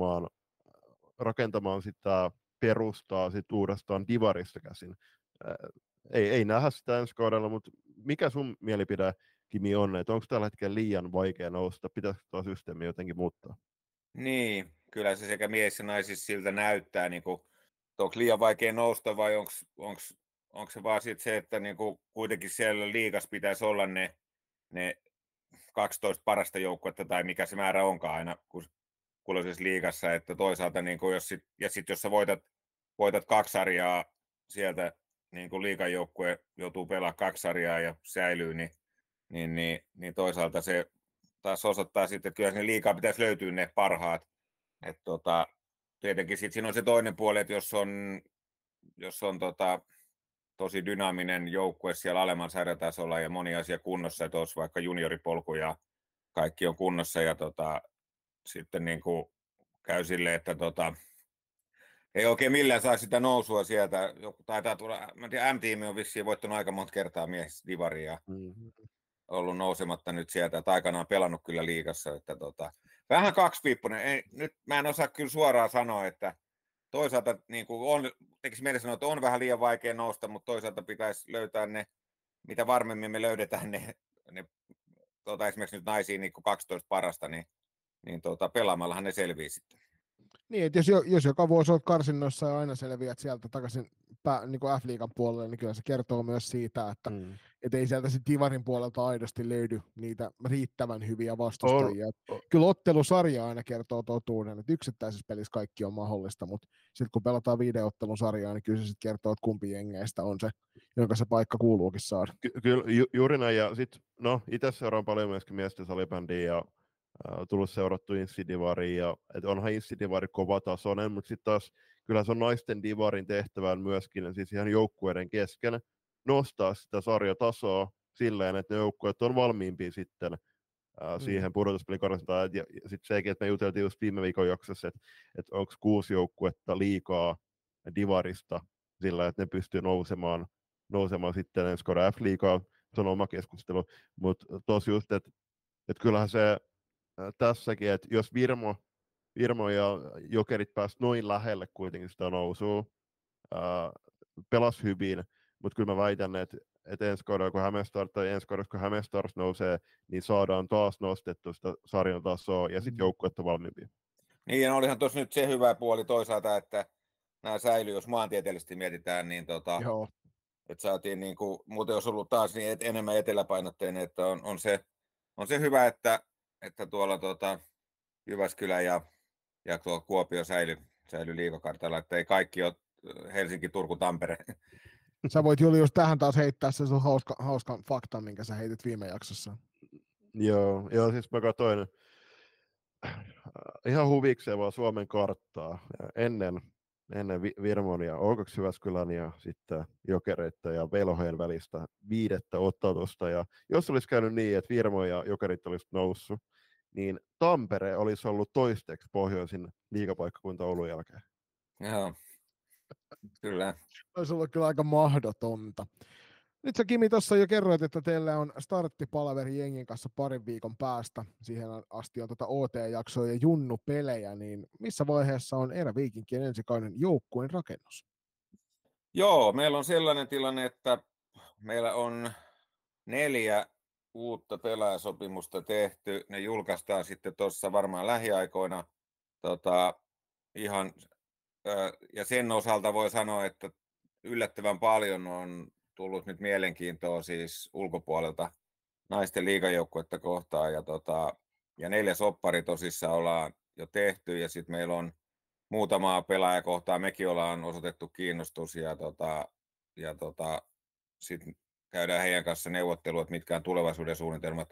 rakentamaan sitä perustaa sit uudestaan divarista käsin. Ei nähdä sitä ensi kaudella, mutta mikä sun mielipide, Kimi, on, että onko tällä hetkellä liian vaikea nousta? Pitäisikö tuo systeemi jotenkin muuttaa? Niin, kyllä se sekä mies ja naisissa siltä näyttää, niin kuin, onko liian vaikea nousta vai onko se vaan se, että niin kuin, kuitenkin siellä liigassa pitäisi olla ne 12 parasta joukkuetta tai mikä se määrä onkaan aina kulloisessa liigassa, että toisaalta niin kuin jos sä voitat 2 sarjaa sieltä, niin kuin liigan joukkue joutuu pelaamaan 2 sarjaa ja säilyy, niin toisaalta se taas osoittaa sitten, että kyllä sinne liigaa pitäisi löytyä ne parhaat. Tietenkin sitten siinä on se toinen puoli, että jos on tosi dynaaminen joukkue siellä alemman sarjatasolla ja moni asia kunnossa, että olisi vaikka junioripolku ja kaikki on kunnossa ja sitten niin kuin käy silleen, että ei oikein millään saa sitä nousua sieltä. Joku taitaa tulla, mä en tiedä, M-tiimi on vissiin voittanut aika monta kertaa mies divaria. Ollut nousematta nyt sieltä, että aikanaan pelannut kyllä liigassa. Että vähän kaksipiippunen. Nyt mä en osaa kyllä suoraan sanoa, että toisaalta niin kuin tekisi mieli sanoa, että on vähän liian vaikea nousta, mutta toisaalta pitäisi löytää ne, mitä varmemmin me löydetään ne esimerkiksi nyt naisiin niin 12 parasta, niin pelaamallahan ne selvii sitten. Niin, että jos joka vuosi olet karsinnoissa ja aina selviät sieltä takaisin niin kuin F-liigan puolelle, niin kyllä se kertoo myös siitä, että ei sieltä sitten divarin puolelta aidosti löydy niitä riittävän hyviä vastustajia. Kyllä ottelusarja aina kertoo totuuden, että yksittäisessä pelissä kaikki on mahdollista, mutta sitten kun pelataan 5 ottelun sarjaa, niin kyllä se sitten kertoo, että kumpi jengeistä on se, jonka se paikka kuuluukin saada. Kyllä, juuri näin. Ja sitten, itse seuraan paljon myöskin miesten salibändiä ja tullut seurattu Insidivariin, ja onhan Insidivari kova tasoinen, mutta sitten taas kyllä se on naisten divarin tehtävään myöskin, siis ihan joukkueiden kesken nostaa sitä sarjatasoa silleen, että ne joukkueet on valmiimpia sitten siihen pudotuspelikarsintaan, ja sitten sekin, että me juteltiin just viime viikon jaksossa, että onko 6 joukkuetta liikaa divarista sillä, että ne pystyy nousemaan sitten ensi kauden F-liigaa, se on oma keskustelu, mutta tosi just, että kyllähän se tässäkin, että jos Virmo ja Jokerit pääsivät noin lähelle kuitenkin sitä nousua, pelas hyvin, mutta kyllä mä väitän, että että ensi kaudella kun Hämeenstars tai ensi kaudella kun Hämeenstars nousee, niin saadaan taas nostettu sitä sarjan tasoa ja sitten joukkuetta valmiimpia. Niin, ja olihan tuossa nyt se hyvä puoli toisaalta, että nämä säilyy, jos maantieteellisesti mietitään, niin Joo. että saatiin niin kuin, muuten olisi ollut taas niin enemmän eteläpainotteinen, että on se hyvä, että tuolla Jyväskylä ja tuo Kuopio säily liigakartalla, että ei kaikki ole Helsinki, Turku, Tampere. Sä voit Julius tähän taas heittää se sun hauskan faktan, minkä sä heitit viime jaksossa. Joo, siis mä katsoin ihan huvikseen vaan Suomen karttaa ennen Virmon ja O2 Jyväskylän ja sitten Jokereiden ja Velhojen välistä 5. ottatusta. Ja jos olisi käynyt niin, että Virmo ja Jokerit olisi noussut, niin Tampere olisi ollut toisteksi pohjoisin liigapaikkakunta Oulun jälkeen. Joo, kyllä. Olisi ollut kyllä aika mahdotonta. Nyt sä Kimi tuossa jo kerroit, että teillä on starttipalaveri jengin kanssa parin viikon päästä. Siihen asti on OT-jaksoja ja Junnu-pelejä, niin missä vaiheessa on Eräviikinkien ensikauden joukkueen rakennus? Joo, meillä on sellainen tilanne, että meillä on 4 uutta pelaajasopimusta tehty. Ne julkaistaan sitten tuossa varmaan lähiaikoina. Ja sen osalta voi sanoa, että yllättävän paljon on tullut nyt mielenkiintoa siis ulkopuolelta naisten liigajoukkuetta kohtaan. Ja 4 soppari tosissaan ollaan jo tehty ja sitten meillä on muutamaa pelaajakohtaa. Mekin ollaan osoitettu kiinnostus ja sitten käydään heidän kanssa neuvottelua, että mitkä on tulevaisuuden suunnitelmat.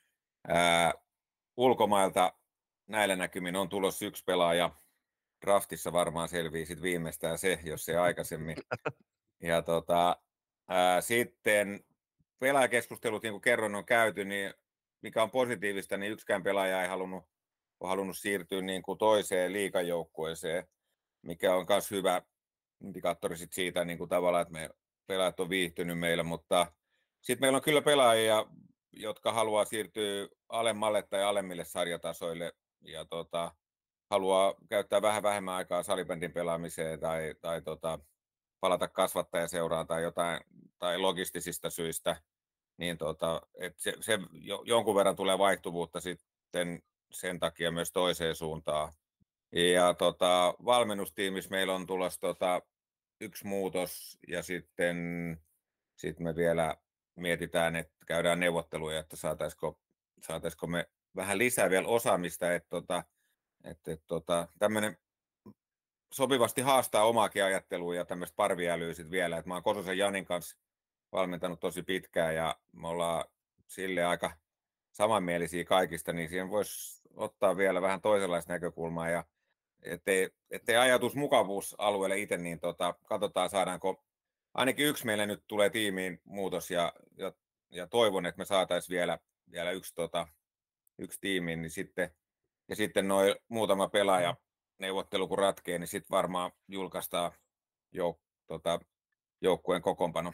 Ulkomailta näillä näkymin on tulossa 1 pelaaja. Draftissa varmaan selvii sit viimeistään se, jos se aikaisemmin. Ja sitten pelaajakeskustelut, niin kuin kerron, on käyty, niin mikä on positiivista, niin yksikään pelaaja ei halunnut siirtyä niin kuin toiseen liigajoukkueeseen, mikä on myös hyvä indikaattori sit siitä niin kuin tavallaan, että me pelaajat on viihtynyt meillä, mutta sitten meillä on kyllä pelaajia, jotka haluaa siirtyä alemmalle tai alemmille sarjatasoille ja haluaa käyttää vähän vähemmän aikaa salibändin pelaamiseen tai palata kasvattajaseuraan tai jotain tai logistisista syistä, niin se jonkun verran tulee vaihtuvuutta sitten sen takia myös toiseen suuntaan. Ja valmennustiimissä meillä on tulossa 1 muutos ja sitten me vielä mietitään, että käydään neuvotteluja, että saataisiko me vähän lisää vielä osaamista, että tämmöinen sopivasti haastaa omaakin ajattelua ja tämmöistä parviälyä sitten vielä, että mä oon Kososen Janin kanssa valmentanut tosi pitkään ja me ollaan sille aika samanmielisiä kaikista, niin siihen voisi ottaa vielä vähän toisenlaista näkökulmaa ja ettei ajatus mukavuusalueelle itse, niin katsotaan saadaanko ainakin 1 meille nyt tulee tiimiin muutos ja toivon, että me saataisiin vielä yksi tiimiin, niin sitten noin muutama pelaaja neuvottelu kun ratkee, niin sitten varmaan julkaistaan joukkueen kokoonpano.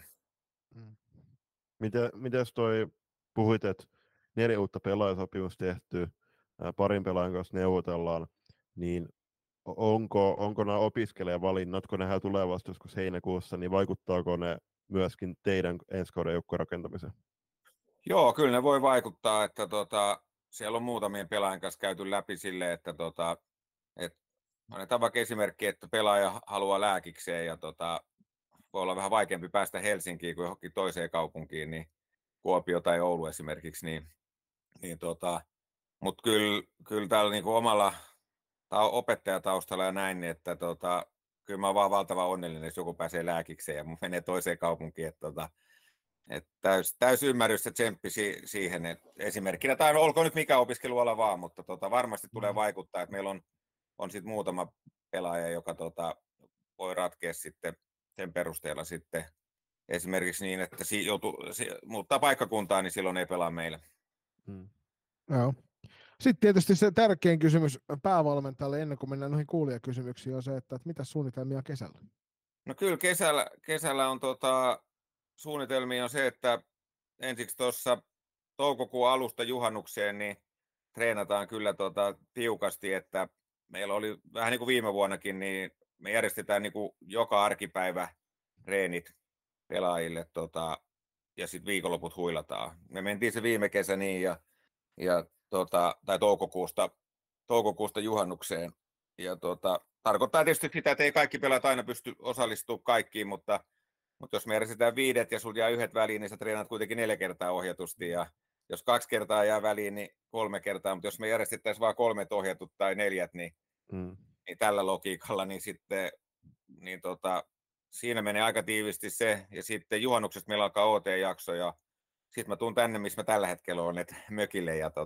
Mites puhuit, että 4 uutta pelaajasopimusta tehty, parin pelaajan kanssa neuvotellaan, niin onko nämä opiskelijavalinnat, kun nehän tulee vasta joskus heinäkuussa, niin vaikuttaako ne myöskin teidän ensi kauden joukkueen rakentamiseen? Joo, kyllä ne voi vaikuttaa, että siellä on muutamien pelaajan kanssa käyty läpi silleen, että annetaan vaikka esimerkki, että pelaaja haluaa lääkikseen ja voi olla vähän vaikeampi päästä Helsinkiin kuin johonkin toiseen kaupunkiin, niin Kuopio tai Oulu esimerkiksi, mutta kyllä täällä niinku omalla opettajataustalla ja näin, niin että kyllä mä oon vaan valtavan onnellinen, jos joku pääsee lääkikseen ja mun menee toiseen kaupunkiin, että täys ymmärrys ja tsemppi siihen, että esimerkkinä, tai olkoon nyt mikä opiskeluala vaan, mutta varmasti tulee vaikuttaa, että meillä on sitten muutama pelaaja, joka voi ratkea sitten sen perusteella sitten esimerkiksi niin, että muuttaa paikkakuntaa, niin silloin ei pelaa meillä. Joo. Sitten tietysti se tärkein kysymys päävalmentajalle ennen kuin mennään noihin kuulijakysymyksiin on se, että mitä suunnitelmia kesällä? No kyllä kesällä on suunnitelmia on se, että ensiksi tuossa toukokuun alusta juhannukseen niin treenataan kyllä tiukasti, että meillä oli vähän niin kuin viime vuonnakin, niin me järjestetään niin kuin joka arkipäivä treenit pelaajille ja sitten viikonloput huilataan. Me mentiin se viime kesä niin, tai toukokuusta juhannukseen. Ja tarkoittaa tietysti sitä, että ei kaikki pelaat aina pysty osallistumaan kaikkiin, mutta jos me järjestetään 5 ja sulla jää 1 väliin, niin sä treenaat kuitenkin 4 kertaa ohjatusti. Ja jos 2 kertaa jää väliin, niin 3 kertaa. Mutta jos me järjestettäisiin vain 3 ohjatut tai 4, niin tällä logiikalla, niin sitten siinä menee aika tiivisti se. Ja sitten juhannuksesta meillä alkaa OT-jakso. Ja sitten mä tuun tänne, missä mä tällä hetkellä olen, että mökille. Ja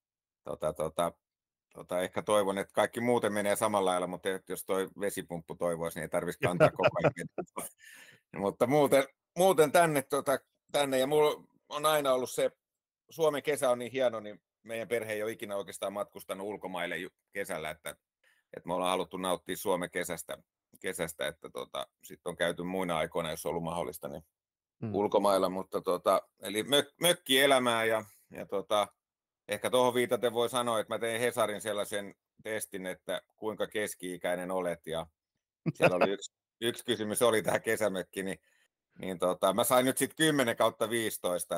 ehkä toivon, että kaikki muuten menee samalla lailla, mutta jos toi vesipumppu toivoisi, niin ei tarvitsisi kantaa koko ajan. Mutta muuten tänne, ja mulla on aina ollut se, Suomen kesä on niin hieno, niin meidän perhe ei ole ikinä oikeastaan matkustanut ulkomaille kesällä, että me ollaan haluttu nauttia Suomen kesästä, että sitten on käyty muina aikoina, jos on ollut mahdollista, niin ulkomailla, mutta eli mökkielämää ja ehkä tuohon viitaten voi sanoa, että mä tein Hesarin sellaisen testin, että kuinka keski-ikäinen olet, ja siellä oli yksi kysymys, oli tähän kesämökki, niin mä sain nyt sitten 10/15,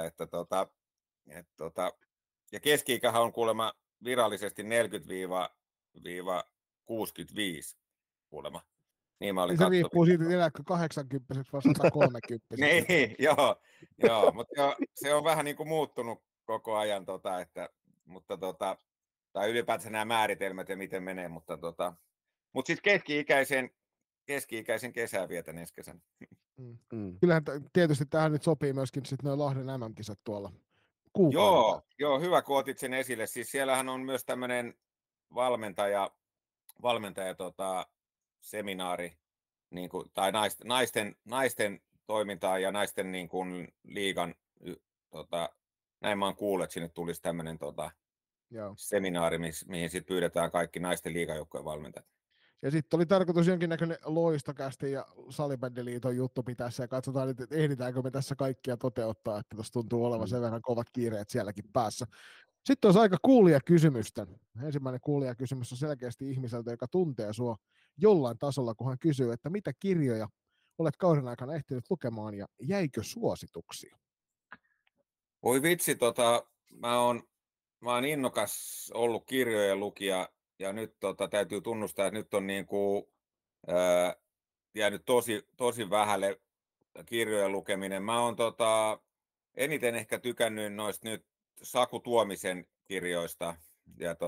ja keski-ikähän on kuulemma virallisesti 40-65 kuulemma. Niin mä olin se riippuu siitä, että elääkö 80 vai 130. Niin, joo, mutta se on vähän niin kuin muuttunut koko ajan, tai ylipäätään nämä määritelmät ja miten menee, mutta siis keski-ikäisen kesää vietän ensi kesänä. Kyllähän tietysti tähän nyt sopii myöskin sitten nuo Lahden MM-kisat tuolla kuukaudella. Joo, hyvä kun otit sen esille. Siis siellähän on myös tämmöinen valmentaja seminaari, niin kuin, tai naisten toimintaa ja naisten niin kuin, liigan, näin mä oon kuullut, että sinne tulisi tämmöinen seminaari, mihin sitten pyydetään kaikki naisten liigajoukkojen valmentajat. Ja sitten oli tarkoitus jonkinnäköinen loistokästi ja salibändiliiton juttu pitäisi, ja katsotaan, että ehditäänkö me tässä kaikkia toteuttaa, että tuossa tuntuu olevan sen verran kovat kiireet sielläkin päässä. Sitten olisi aika kuulijakysymystä. Ensimmäinen kuulijakysymys on selkeästi ihmiseltä, joka tuntee sua jollain tasolla, kun hän kysyy, että mitä kirjoja olet kauden aikana ehtinyt lukemaan ja jäikö suosituksia? Voi vitsi, mä oon innokas ollut kirjojen lukija, ja nyt täytyy tunnustaa, että nyt on niinku, jäänyt tosi vähälle kirjojen lukeminen. Mä oon eniten ehkä tykännyt noista nyt Saku Tuomisen kirjoista, ja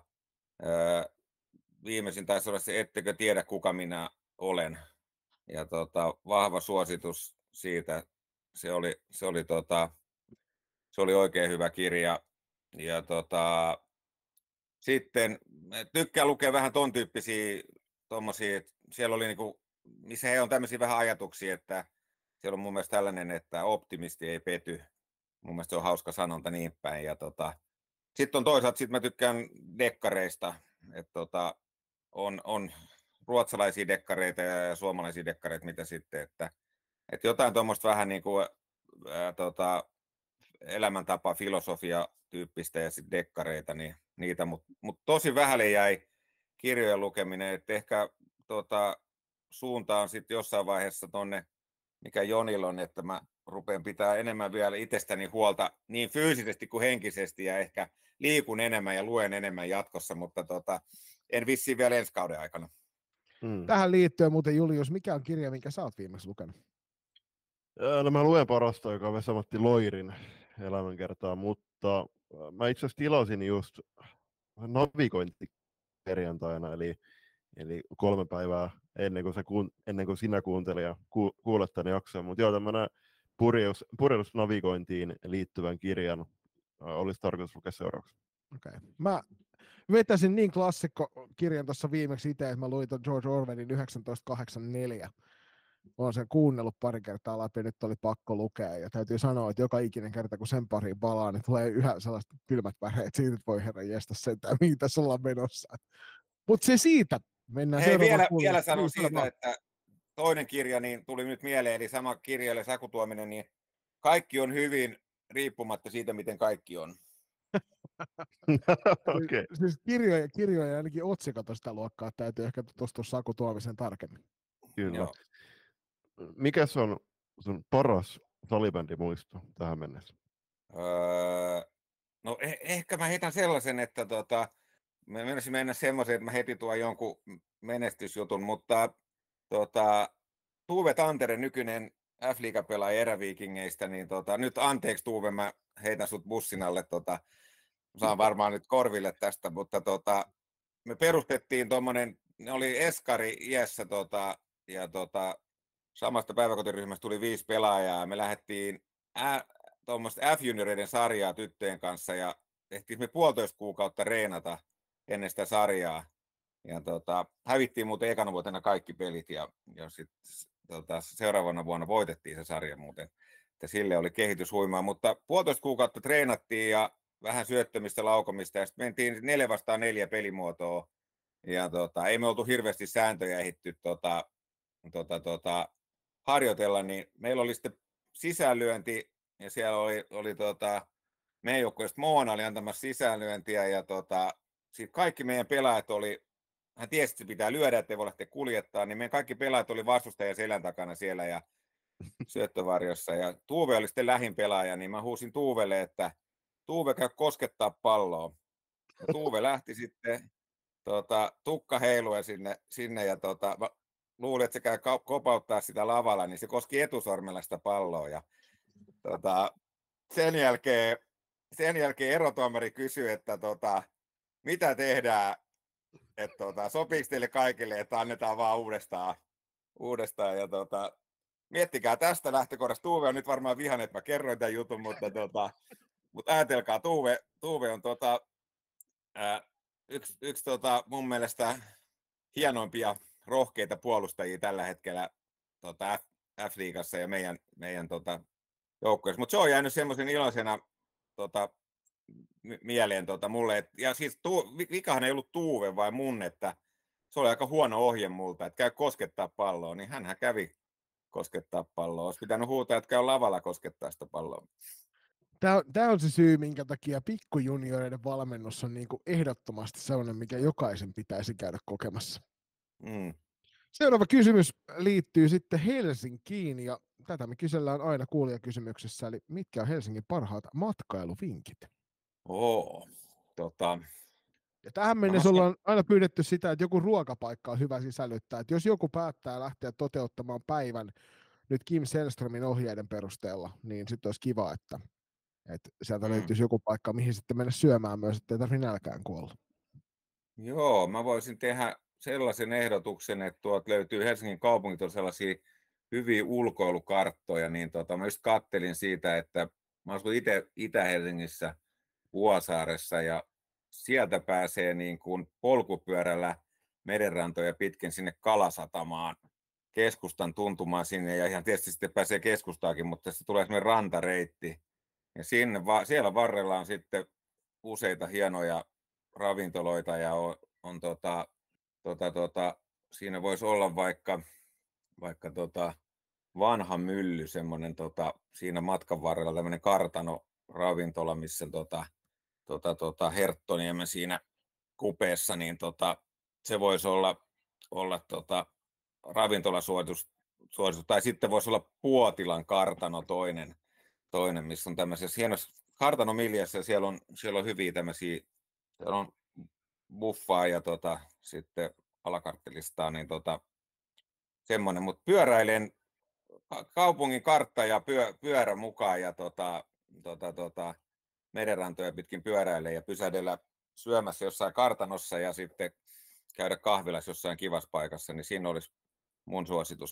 viimeisin taisi olla se Ettekö tiedä kuka minä olen, ja vahva suositus siitä. Se oli oikein hyvä kirja, ja sitten tykkään lukea vähän ton tyyppisiä tommosia, että siellä oli niinku, missä he on tämmöisiä vähän ajatuksia, että siellä on mun mielestä tällainen, että optimisti ei pety. Mun mielestä se on hauska sanonta niin päin. Ja sitten on toisaalta, mä tykkään dekkareista, että on ruotsalaisia dekkareita ja suomalaisia dekkareita, mitä sitten, että jotain tuommoista vähän niin kuin elämäntapa, filosofia tyyppistä ja sitten dekkareita, niin niitä, mutta tosi vähälle jäi kirjojen lukeminen, että ehkä suuntaan sitten jossain vaiheessa tonne, mikä Jonilla on, että mä rupean pitää enemmän vielä itsestäni huolta niin fyysisesti kuin henkisesti, ja ehkä liikun enemmän ja luen enemmän jatkossa, mutta en vissiin vielä ensi kauden aikana. Tähän liittyen muuten, Julius, mikä on kirja, minkä sä oot viimeksi lukenut? No mä luen parasta, joka on Vesa-Matti Loirin elämänkertaa, mutta mä itse asiassa tilasin just navigointiperjantaina, eli 3 päivää ennen kuin sinä kuuntelija kuulet tämän jakson, mutta joo, tämmöinen purjehdusnavigointiin liittyvän kirjan olisi tarkoitus lukea seuraavaksi. Okay. Mä vetäisin niin klassikkokirjan tuossa viimeksi itse, että mä luin ton George Orwellin 1984. Olen sen kuunnellut pari kertaa läpi, nyt oli pakko lukea, ja täytyy sanoa, että joka ikinen kerta, kun sen pariin palaa, niin tulee yhä sellaiset kylmät väreet siitä, että voi herra jestä sentään, mihin tässä ollaan menossa. Mutta se siitä. Mennään vielä sanon siitä, että toinen kirja niin tuli nyt mieleen, eli sama kirjailija Saku Tuominen, niin kaikki on hyvin riippumatta siitä, miten kaikki on. Okay. Siis kirjoja ja ainakin otsikot on sitä luokkaa, täytyy ehkä tutustua Saku Tuomisen tarkemmin. Kyllä. Joo. Mikä on sun paras salibändi muisto tähän mennessä? No ehkä mä heitän sellaisen, että mä menisin mennä semmoisen, että mä heti tuon jonkun menestysjutun, mutta Tuve Tantere, nykyinen F-liiga-pelaaja eräviikingeistä, niin nyt anteeksi Tuve, mä heitän sut bussin alle, saan varmaan nyt korville tästä, mutta me perustettiin tuommoinen, ne oli eskari iässä ja samasta päiväkotiryhmästä tuli 5 pelaajaa, me lähdettiin tuommoista F-junioreiden sarjaa tyttöjen kanssa ja tehtiin me 1,5 kuukautta reenata ennen sitä sarjaa. Ja hävittiin muuten ekana vuotena kaikki pelit ja sitten seuraavana vuonna voitettiin se sarja muuten. Että sille oli kehitys huimaa, mutta 1,5 kuukautta treenattiin ja vähän syöttämistä, laukomista ja sitten mentiin 4-4 pelimuotoa. Ja ei me oltu hirveästi sääntöjä ehditty harjoitella, niin meillä oli sitten sisäänlyönti ja siellä oli meidän joukkueesta Moona oli antamassa sisäänlyöntiä ja sitten kaikki meidän pelaajat hän tiesi, että se pitää lyödä, ettei voi lähteä kuljettaa, niin meidän kaikki pelaajat oli vastustajan selän takana siellä ja syöttövarjossa. Ja Tuve oli sitten lähin pelaaja, niin mä huusin Tuuvelle, että Tuve käy koskettaa palloa. Ja Tuve lähti sitten tukka heiluen sinne ja mä luulin, että se käy kopauttaa sitä lavalla, niin se koski etusormella sitä palloa. Ja sen jälkeen erotuomari kysyi, että mitä tehdään, että sopiiko teille kaikille, että annetaan vaan uudestaan ja miettikää tästä lähtökohdasta. Tuve on nyt varmaan vihainen, että mä kerroin tämän jutun, mutta ajatelkaa, Tuve on yksi mun mielestä hienoimpia rohkeita puolustajia tällä hetkellä F-liigassa ja meidän joukkueessa. Mutta se on jäänyt semmoisen iloisena mieleen mulle. Ja siis vikahan ei ollut Tuve vai mun, että se oli aika huono ohje multa, että käy koskettaa palloa, niin hänhän kävi koskettaa palloa. Olisi pitänyt huutaa, että käy lavalla koskettaa sitä palloa. Tämä on se syy, minkä takia pikkujunioreiden valmennus on niin kuin ehdottomasti sellainen, mikä jokaisen pitäisi käydä kokemassa. Seuraava kysymys liittyy sitten Helsinkiin, ja tätä me kysellään aina kuulijakysymyksessä, eli mitkä on Helsingin parhaat matkailuvinkit? Ja tähän mennessä ollaan aina pyydetty sitä, että joku ruokapaikka on hyvä sisällyttää, että jos joku päättää lähteä toteuttamaan päivän nyt Kim Selströmin ohjeiden perusteella, niin sitten olisi kiva, että sieltä löytyisi joku paikka, mihin sitten mennä syömään myös, ettei tarvitse nälkään kuolla. Joo, mä voisin tehdä sellaisen ehdotuksen, että tuolta löytyy Helsingin kaupungit on sellaisia hyviä ulkoilukarttoja, niin mä just kattelin siitä, että mä asun itse Itä-Helsingissä Vuosaaressa ja sieltä pääsee niin kuin polkupyörällä merenrantoja pitkin sinne Kalasatamaan keskustan tuntumaan sinne ja ihan tietysti sitten pääsee keskustaakin, mutta se tulee semmoinen rantareitti ja siellä varrella on sitten useita hienoja ravintoloita ja on siinä voisi olla vaikka vanha mylly, semmoinen siinä matkan varrella tämmöinen kartano-ravintola, missä Herttoniemen siinä kupeessa, niin se voisi olla ravintolasuositus, tai sitten voisi olla Puotilan kartano toinen, missä on tämmöisessä hienossa kartanomiljassa, ja siellä on hyviä tämmöisiä, siellä on buffaa ja sitten alakarttelistaa, niin semmoinen, mutta pyöräilen kaupungin kartta ja pyörä mukaan ja merenrantoja pitkin pyöräilen ja pysähdellä syömässä jossain kartanossa ja sitten käydä kahvilassa jossain kivassa paikassa, niin siinä olisi mun suositus.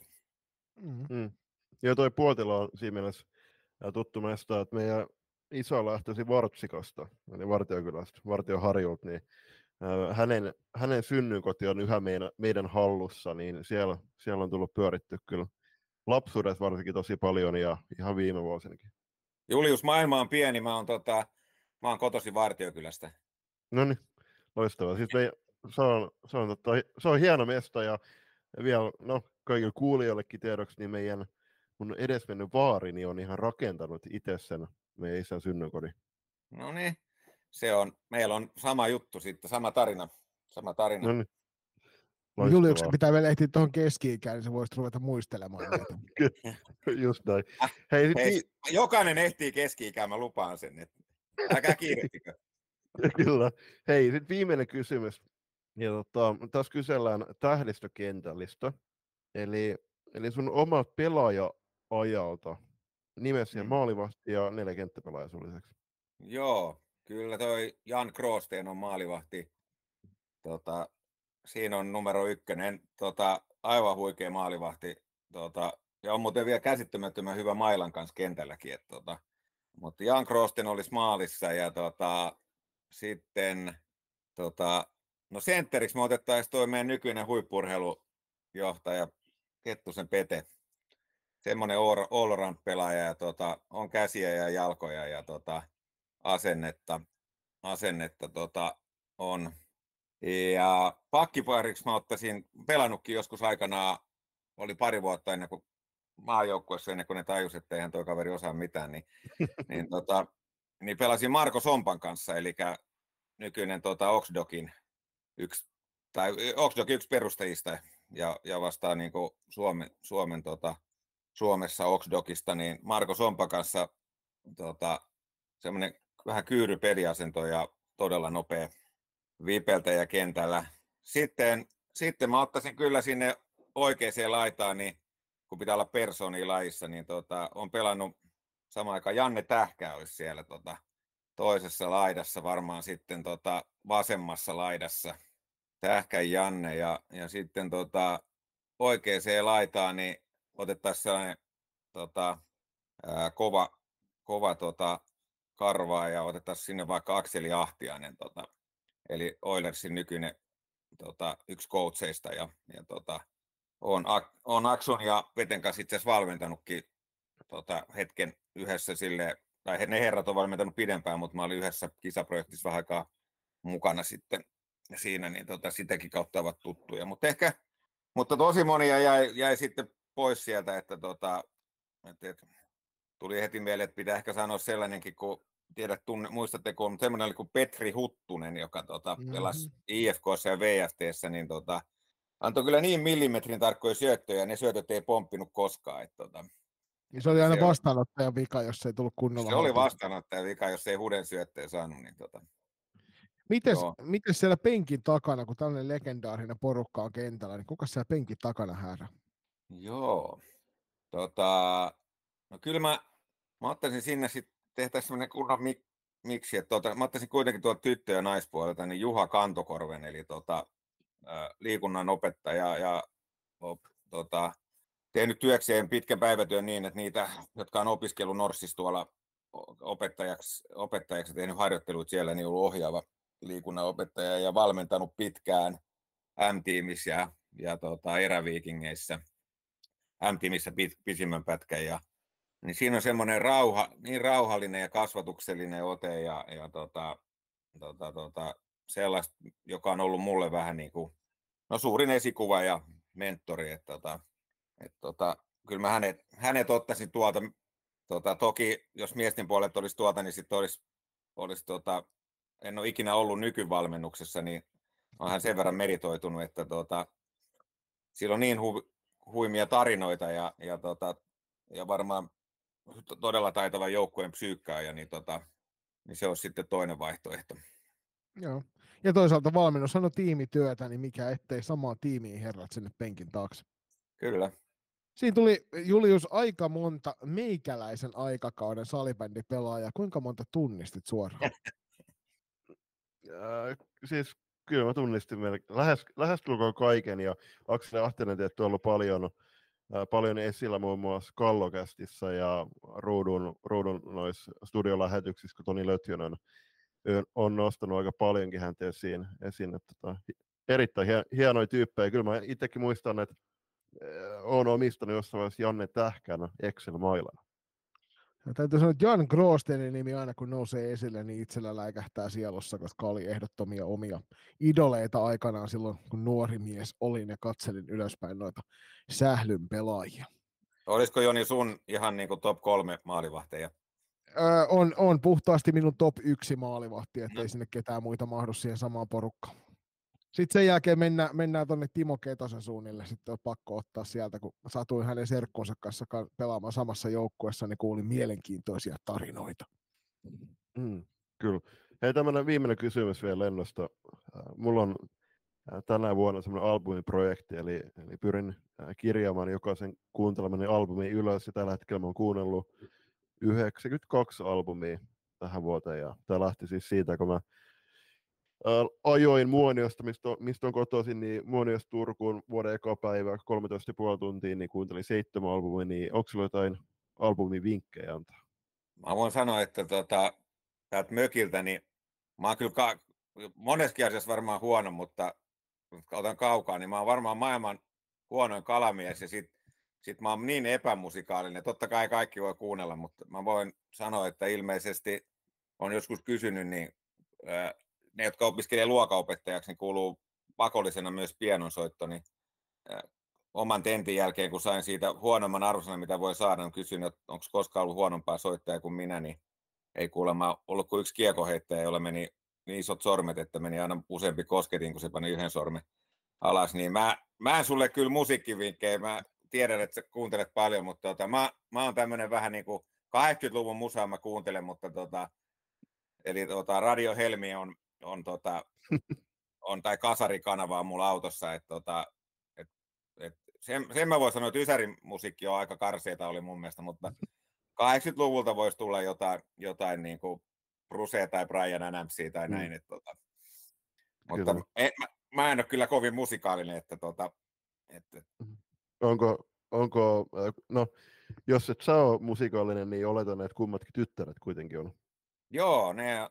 Ja toi Puotila on siinä mielessä tuttu mesta, että meidän iso lähtöisi Vartsikasta, eli Vartiokylästä, Vartioharjulta, niin hänen synnynkoti on yhä meidän hallussa, niin siellä on tullut pyöritty kyllä lapsuudessa varsinkin tosi paljon ja ihan viime vuosinakin. Julius, maailma on pieni, mä oon kotoisin Vartiokylästä. No niin, loistavaa. Siis se on hieno mesta ja vielä kaikille kuulijoillekin tiedoksi, niin mun edesmennyt vaarini on ihan rakentanut itse sen meidän isän synnynkodin. No niin, meillä on sama juttu sitten, sama tarina. No niin. Juliuksen Loistavaa. pitää vielä ehtiä tuohon keski-ikään, niin se voisi ruveta muistelemaan näitä. Just näin. Hei, Hei, jokainen ehtii keski-ikään, mä lupaan sen. Että älkää kiirehtikö. Kyllä. Hei, sitten viimeinen kysymys. Ja tässä kysellään tähdistökentällistä. Eli sun oma pelaaja-ajalta nimesi ja maalivahti ja 4 kenttäpelaajaa sun lisäksi. Joo, kyllä toi Jan Gråsten on maalivahti. Siinä on numero 1. Aivan huikea maalivahti. Ja on muuten vielä käsittämättömän hyvä mailan kanssa kentälläkin. Mutta Jan Gråsten olisi maalissa ja sitten no sentteriksi me otettaisiin toi meidän nykyinen huippu-urheilujohtaja Kettusen Pete. Semmoinen all-round-pelaaja ja on käsiä ja jalkoja ja asennetta on. Ja pakkipariksi mä ottaisin, pelannutkin joskus aikanaan, oli pari vuotta ennen kuin maajoukkueessa, ennen kuin ne tajusivat, että eihän toi kaveri osaa mitään, niin pelasin Marko Sompan kanssa, eli nykyinen Oxdogin yksi perustajista ja vastaa niin kuin Suomessa Oxdogista, niin Marko Sompan kanssa semmoinen vähän kyyry peliasento ja todella nopea vipeltäjä kentällä. Sitten mä ottaisin kyllä sinne oikeaan laitaan, niin kun pitää olla persoonia lajissa, niin on pelannut samaan aikaan Janne Tähkä olisi siellä toisessa laidassa, varmaan sitten vasemmassa laidassa Tähkän Janne ja sitten oikeaan laitaan, niin otettaisiin sellainen kova karvaa ja otettaisiin sinne vaikka Akseli Ahtiainen, eli Oilersin nykyinen yksi coacheista ja on Akson ja Peten kanssa itse asiassa valmentanutkin hetken yhdessä silleen, tai ne herrat on valmentanut pidempään, mutta mä olin yhdessä kisaprojektissa vähän aikaa mukana sitten siinä, niin sitäkin kautta ovat tuttuja. Mutta tosi monia jäi sitten pois sieltä, että tuli heti mieleen, että pitää ehkä sanoa sellainenkin, kun muistatteko, mutta semmoinen oli kuin Petri Huttunen, joka pelasi IFK:ssa ja VFT:ssä, niin antoi kyllä niin millimetrin tarkkoja syöttöjä, ja ne syötöt ei pomppinut koskaan. Niin se oli aina vastaanottajan vika, jos ei tullut kunnolla. Se oli vastaanottajan vika, jos ei huden syöttöjä saanut. Niin Mites siellä penkin takana, kun tällainen legendaarinen porukka on kentällä, niin kuka siellä penkin takana härä? Joo. No kyllä mä ottaisin sinne sitten, tehtäisiin semmoinen kunnon miksi, että mä ottaisin kuitenkin tuolta tyttö- ja naispuolelta, niin Juha Kantokorven, eli liikunnan opettaja ja tehnyt työkseen pitkän päivätyön niin, että niitä, jotka on opiskellut Norssissa tuolla opettajaksi tehnyt harjoittelut siellä, niin on ollut ohjaava liikunnan opettaja ja valmentanut pitkään M-tiimissä ja eräviikingeissä. M-tiimissä pisimmän pätkän niin siinä on semmoinen niin rauhallinen ja kasvatuksellinen ote ja sellaista, joka on ollut mulle vähän niin kuin suurin esikuva ja mentori, että kyllä mä hänet ottaisin tuolta, toki jos miesten puolelta olisi tuolta, niin sitten olisi en ole ikinä ollut nykyvalmennuksessa, niin on hän sen verran meritoitunut, että sillä on niin huimia tarinoita ja varmaan todella taitava joukkueen psyykkääjä, niin se olisi sitten toinen vaihtoehto. Joo. Ja toisaalta valmennus on tiimityötä, niin mikä ettei samaa tiimiin herrat sinne penkin taakse. Kyllä. Siinä tuli, Julius, aika monta meikäläisen aikakauden salibändipelaajaa. Kuinka monta tunnistit suoraan? Siis kyllä mä tunnistin lähestulkoon kaiken, ja Akseli Ahtiainen tietty on ollut paljon esillä muun muassa Kallokästissä ja ruudun noissa studiolähetyksissä, kun Toni Lötjönen on nostanut aika paljonkin häntä esiin että erittäin hienoja tyyppejä. Kyllä mä itsekin muistan, että olen omistanut jossain vaiheessa Janne Tähkän Excel-mailana. Ja täytyy sanoa, että Jan Gråstenin nimi aina kun nousee esille, niin itsellä läikähtää sielossa, koska oli ehdottomia omia idoleita aikanaan silloin, kun nuori mies olin ja katselin ylöspäin noita sählyn pelaajia. Olisiko Joni sun ihan niin kuin top 3 maalivahteja? On puhtaasti minun top 1 maalivahti, ettei sinne ketään muita mahdu siihen samaan porukkaan. Sitten sen jälkeen mennään tuonne Timo Ketosen suunnille. Sitten on pakko ottaa sieltä, kun satuin hänen serkkunsa kanssa pelaamaan samassa joukkueessa, niin kuulin mielenkiintoisia tarinoita. Kyllä. Hei, tämmöinen viimeinen kysymys vielä lennosta. Mulla on tänä vuonna semmoinen albumiprojekti, eli pyrin kirjaamaan jokaisen kuuntelemani albumin ylös, ja tällä hetkellä mä oon kuunnellut 92 albumia tähän vuoteen, ja tämä lähti siis siitä, kun mä ajoin Muoniosta, mistä on kotoisin, niin Muoniosta Turkuun vuoden eka päivä, 13,5 tuntia, niin kuuntelin 7 albumia, niin onko sulla jotain albumivinkkejä antaa? Mä voin sanoa, että täältä mökiltä, niin mä oon kyllä moneskin asiassa varmaan huono, mutta kun otan kaukaa, niin mä oon varmaan maailman huonoin kalamies, ja sit mä oon niin epämusikaalinen. Totta kai kaikki voi kuunnella, mutta mä voin sanoa, että ilmeisesti on joskus kysynyt, niin ne, jotka opiskelee luokanopettajaksi, niin kuuluu pakollisena myös pianonsoitto, niin oman tentin jälkeen, kun sain siitä huonomman arvosanan, mitä voi saada, niin kysyin, että onko koskaan ollut huonompaa soittajaa kuin minä, niin ei kuulemma ollut kuin yksi kiekoheittäjä, jolla meni niin isot sormet, että meni aina useampi kosketin, kun se pani yhden sormen alas. Niin mä en sulle kyllä musiikkivinkkejä, mä tiedän, että sä kuuntelet paljon, mutta mä oon tämmönen vähän niin kuin 80-luvun musaa mä kuuntelen, mutta eli Radio Helmi on tai kasarikanavaa mulla autossa, että sen mä voin sanoa, että Ysärin musiikki on aika karseita oli mun mielestä, mutta 80-luvulta voisi tulla jotain niin kuin Bruce tai Brian Adamsia tai näin. Mutta mä en ole kyllä kovin musikaalinen. Onko, no jos et sä ole musikaalinen, niin oletan, että kummatkin tyttäret kuitenkin on. Joo,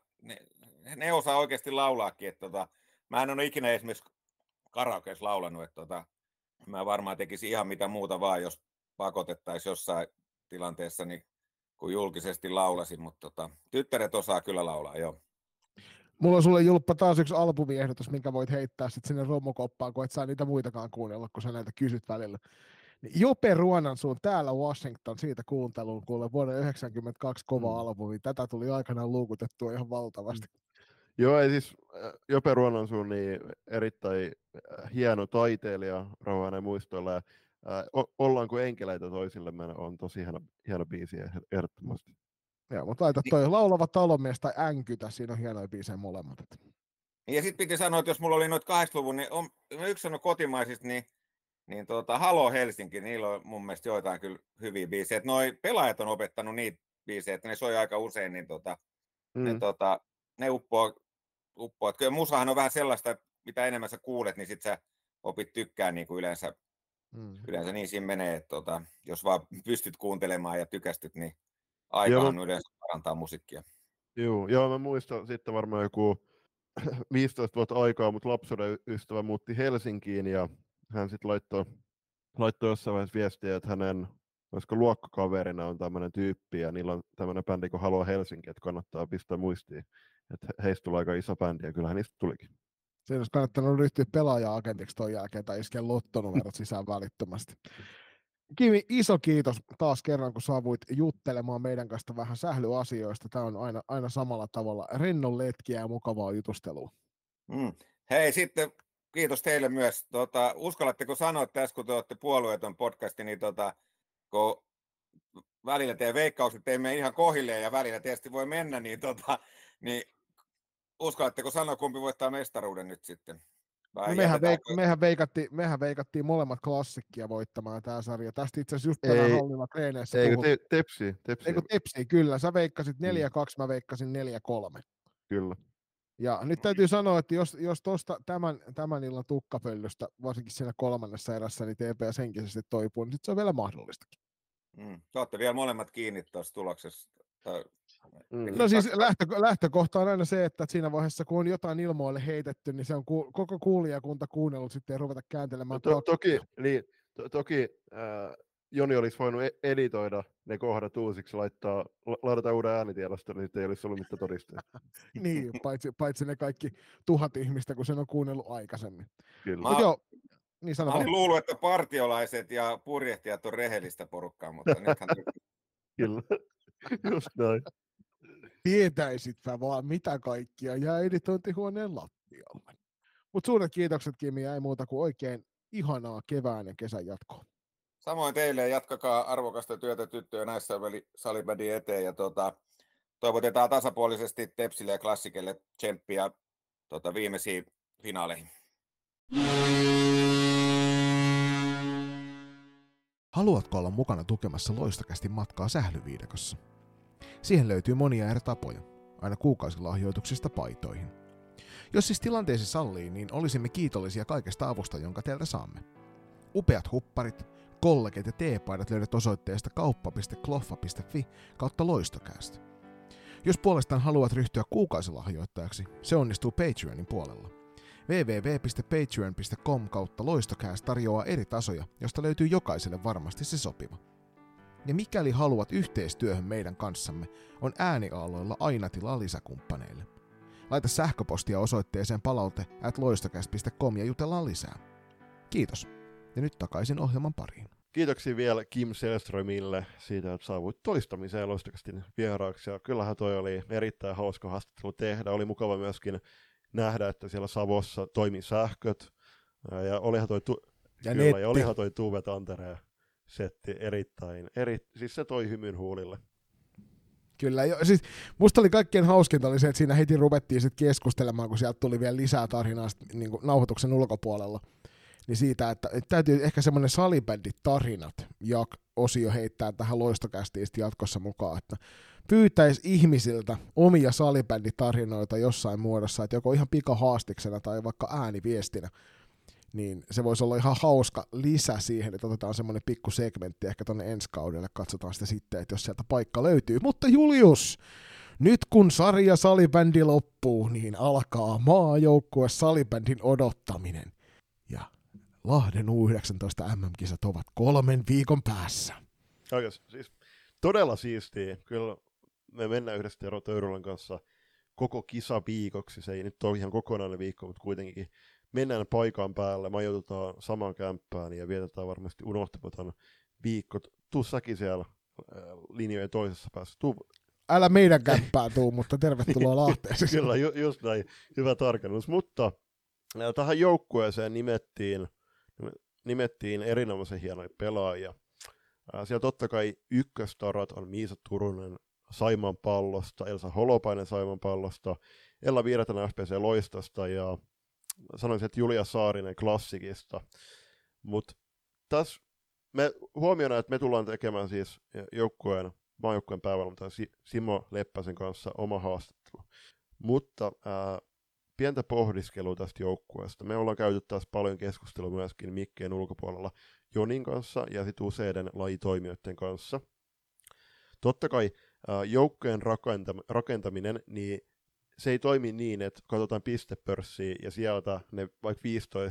ne osaa oikeasti laulaakin. Mä en ole ikinä esimerkiksi karaokeissa laulanut, että mä varmaan tekisin ihan mitä muuta vaan, jos pakotettaisiin jossain tilanteessa, niin kun julkisesti laulasin, mutta tyttäret osaa kyllä laulaa, joo. Mulla on sulle, Julppa, taas yksi albumiehdotus, minkä voit heittää sit sinne romukoppaan, kun et saa niitä muitakaan kuunnella, kun sä näitä kysyt välillä. Jope Ruonansuun Täällä Washington, siitä kuunteluun kuule vuoden 1992 kova albumi. Tätä tuli aikanaan luukutettua ihan valtavasti. Joo, ei siis Jope Ruonansuun niin erittäin hieno taiteilija rauhainen muistoilla. Ja, Ollaanko enkeleitä toisillemme on tosi hieno biisi ehdottomasti. Joo, mutta laita toi Laulava talomies tai Änkytä, siinä on hienoja biisejä molemmat. Ja sitten piti sanoa, että jos mulla oli noita 80-luvun, niin yksi sanoi kotimaisista, niin Halo Helsinki, niillä on mun mielestä joitain kyllä hyviä biisejä. Noi pelaajat on opettanut niitä biisejä, että ne soi aika usein, niin ne uppoo. Kyllä musahan on vähän sellaista, että mitä enemmän sä kuulet, niin sit sä opit tykkää niin kuin yleensä niin siinä menee, että jos vaan pystyt kuuntelemaan ja tykästyt, niin aikahan yleensä parantaa musiikkia. Joo, mä muistan sitten varmaan joku 15 vuotta aikaa, mutta lapsuuden ystävä muutti Helsinkiin ja hän sitten laittoi jossain vaiheessa viestiä, että hänen olisiko luokkakaverina on tämmöinen tyyppi ja niillä on tämmöinen bändi kuin Halo Helsinki, että kannattaa pistää muistiin, että heistä tulee aika iso bändi ja kyllähän niistä tulikin. Siinä olisi kannattanut ryhtyä pelaaja-agentiksi ton jälkeen tai iskeä lottonumerot sisään välittömästi. Kimi, iso kiitos taas kerran, kun saavuit juttelemaan meidän kanssa vähän sählyasioista. Tämä on aina samalla tavalla rennon letkiä ja mukavaa jutustelua. Hei, sitten kiitos teille myös. Uskallatteko sanoa tässä, kun te olette puolueeton podcasti, niin kun välillä teidän veikkaukset ei mene ihan kohilleen ja välillä tietysti voi mennä, niin uskallatteko sanoa, kumpi voittaa mestaruuden nyt sitten? No mehän veikattiin molemmat klassikkia voittamaan tämä sarja. Tästä itse asiassa just tänään hallilla treeneissä puhuttiin. Tepsi, kyllä. Sä veikkasit 4-2, mä veikkasin 4-3. Kyllä. Ja nyt täytyy sanoa, että jos tuosta tämän illan tukkapöllystä, varsinkin siinä kolmannessa erässä, niin TPS henkisesti toipuu, niin se on vielä mahdollistakin. Te olette vielä molemmat kiinni tuossa tuloksessa. No siis lähtökohta on aina se, että siinä vaiheessa, kun on jotain ilmoille heitetty, niin se on koko kuulijakunta kuunnellut sitten ja ruveta kääntelemään. Toki Joni olisi voinut editoida ne kohdat uusiksi, laittaa uuden äänitiedosta, niin ei olisi ollut mitään todisteita. Niin, paitsi ne kaikki 1000 ihmistä, kun sen on kuunnellut aikaisemmin. Kyllä. Mä olin luullut, että partiolaiset ja purjehtijat on rehellistä porukkaa, mutta nythän... Kyllä, just näin. Tietäisitpä vaan, mitä kaikkia jää editointihuoneen lattialle. Mutta suuret kiitokset, Kimi, ei muuta kuin oikein ihanaa kevään ja kesän jatkoa. Samoin teille, jatkakaa arvokasta työtä tyttöjen näissä salibändin eteen ja toivotetaan tasapuolisesti Tepsille ja Klassikelle tsemppiä viimeisiin finaaleihin. Haluatko olla mukana tukemassa Loistokästin matkaa sählyviidakossa? Siihen löytyy monia eri tapoja, aina kuukausilahjoituksista paitoihin. Jos siis tilanteesi sallii, niin olisimme kiitollisia kaikesta avusta, jonka teiltä saamme. Upeat hupparit, kollegit ja teepaidat löydät osoitteesta kauppa.kloffa.fi/loistokäst. Jos puolestaan haluat ryhtyä kuukausilahjoittajaksi, se onnistuu Patreonin puolella. www.patreon.com/loistokäst tarjoaa eri tasoja, josta löytyy jokaiselle varmasti se sopiva. Ja mikäli haluat yhteistyöhön meidän kanssamme, on ääniaaloilla aina tilaa lisäkumppaneille. Laita sähköpostia osoitteeseen palaute@loistokäst.com ja jutellaan lisää. Kiitos. Ja nyt takaisin ohjelman pariin. Kiitoksia vielä Kim Selströmille siitä, että saavuit toistamiseen Loistokästin vieraaksi. Ja kyllähän toi oli erittäin hauska haastattelu tehdä. Oli mukava myöskin nähdä, että siellä Savossa toimi sähköt. Ja olihan toi Tuve Tantereen setti siis se toi hymyn huulille. Kyllä, siis musta oli kaikkein hauskinta oli se, että siinä heti ruvettiin sitten keskustelemaan, kun sieltä tuli vielä lisää tarinaa niin kuin nauhoituksen ulkopuolella. Niin siitä, että täytyy ehkä semmoinen salibänditarinat ja osio heittää tähän Loistokästiin jatkossa mukaan, että pyytäisi ihmisiltä omia salibänditarinoita jossain muodossa, että joko ihan pikahaastiksena tai vaikka ääniviestinä, niin se voisi olla ihan hauska lisä siihen, että otetaan semmoinen pikku segmentti ehkä tonne ensi kaudelle, katsotaan sitä sitten, että jos sieltä paikka löytyy. Mutta Julius, nyt kun sarja salibändi loppuu, niin alkaa maajoukkue salibändin odottaminen. Ja Lahden U19 MM-kisat ovat 3 viikon päässä. Oikeasti, siis todella siistiä. Kyllä me mennään yhdessä Tero Töyrylan kanssa koko kisaviikoksi. Se ei nyt ole ihan kokonainen viikko, mutta kuitenkin mennään paikan päälle, majoitutaan samaan kämppään ja vietetään varmasti unohtamaton viikko. Tuu säkin siellä linjojen toisessa päässä. Älä meidän kämppään tuu, mutta tervetuloa Lahteen. Kyllä, just näin. Hyvä tarkennus. Mutta tähän joukkueeseen nimettiin erinomaisen hienoja pelaajia. Siellä totta kai ykköstarat on Miisa Turunen Saimaan Pallosta, Elsa Holopainen Saimaan Pallosta, Ella Virtanen FPC Loistosta ja sanoisin, että Julia Saarinen Klassikista. Mutta tässä me huomioidaan, että me tullaan tekemään siis maajoukkueen päävalmentaja Simo Leppäsen kanssa oma haastattelu. Mutta pientä pohdiskelua tästä joukkueesta. Me ollaan käyty taas paljon keskustelua myöskin mikkeen ulkopuolella Jonin kanssa ja sitten useiden lajitoimijoiden kanssa. Totta kai joukkojen rakentaminen, niin se ei toimi niin, että katsotaan pistepörssiä ja sieltä ne vaikka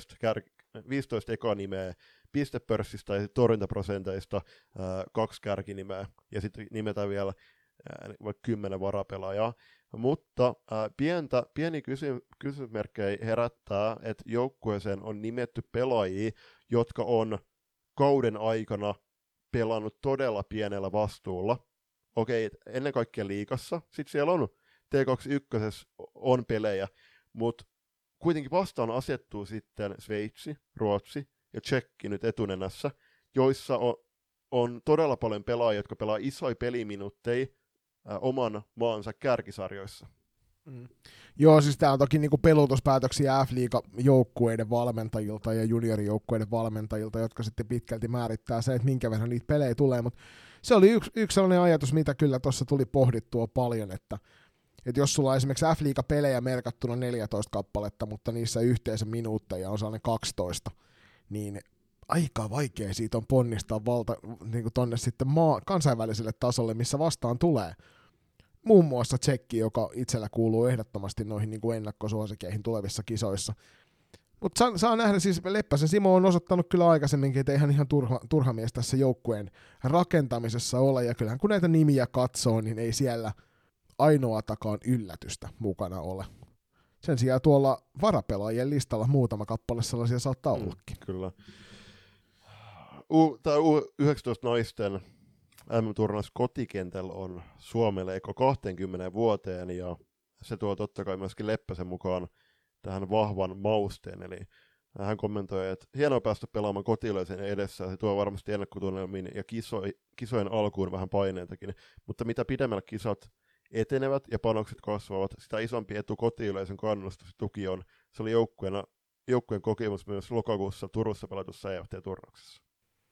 15 eka nimeä pistepörssistä ja torjuntaprosenteista 2 kärkinimeä ja sitten nimetään vielä vaikka 10 varapelaajaa. Mutta pieni kysymysmerkkejä herättää, että joukkueeseen on nimetty pelaajia, jotka on kauden aikana pelannut todella pienellä vastuulla. Okei, ennen kaikkea liigassa. Sitten siellä on T21 on pelejä, mutta kuitenkin vastaan asettuu sitten Sveitsi, Ruotsi ja Tsekki nyt etunenässä, joissa on todella paljon pelaajia, jotka pelaa isoja peliminuutteja oman maansa kärkisarjoissa. Joo, siis tämä on toki niinku pelutuspäätöksiä F-liiga-joukkueiden valmentajilta ja juniorijoukkueiden valmentajilta, jotka sitten pitkälti määrittää se, että minkä verran niitä pelejä tulee, mutta se oli yksi sellainen ajatus, mitä kyllä tuossa tuli pohdittua paljon, että jos sulla on esimerkiksi F-liiga-pelejä merkattuna 14 kappaletta, mutta niissä yhteensä minuutteja on sellainen 12, niin aika vaikea siitä on ponnistaa niin tonne sitten kansainväliselle tasolle, missä vastaan tulee. Muun muassa Tsekki, joka itsellä kuuluu ehdottomasti noihin niin kuin ennakkosuosikeihin tulevissa kisoissa. Mutta saa nähdä, siis Leppäsen Simo on osoittanut kyllä aikaisemminkin, että eihän ihan turha mies tässä joukkueen rakentamisessa ole, ja kyllähän kun näitä nimiä katsoo, niin ei siellä ainoatakaan yllätystä mukana ole. Sen sijaan tuolla varapelaajien listalla muutama kappale sellaisia saattaa ollakin. Kyllä. Tämä U19 naisten MM-turnaus kotikentällä on Suomelle eko 20 vuoteen, ja se tuo totta kai myöskin Leppäsen mukaan tähän vahvan mausteen, eli hän kommentoi, että hienoa päästä pelaamaan kotiyleisön edessä, se tuo varmasti ennakkotunnelmiin ja kisojen alkuun vähän paineitakin, mutta mitä pidemmällä kisat etenevät ja panokset kasvavat, sitä isompi etu kotiyleisön kannustus ja tuki on. Se oli joukkueen kokemus myös lokakuussa Turussa pelatussa EFT-turnauksessa.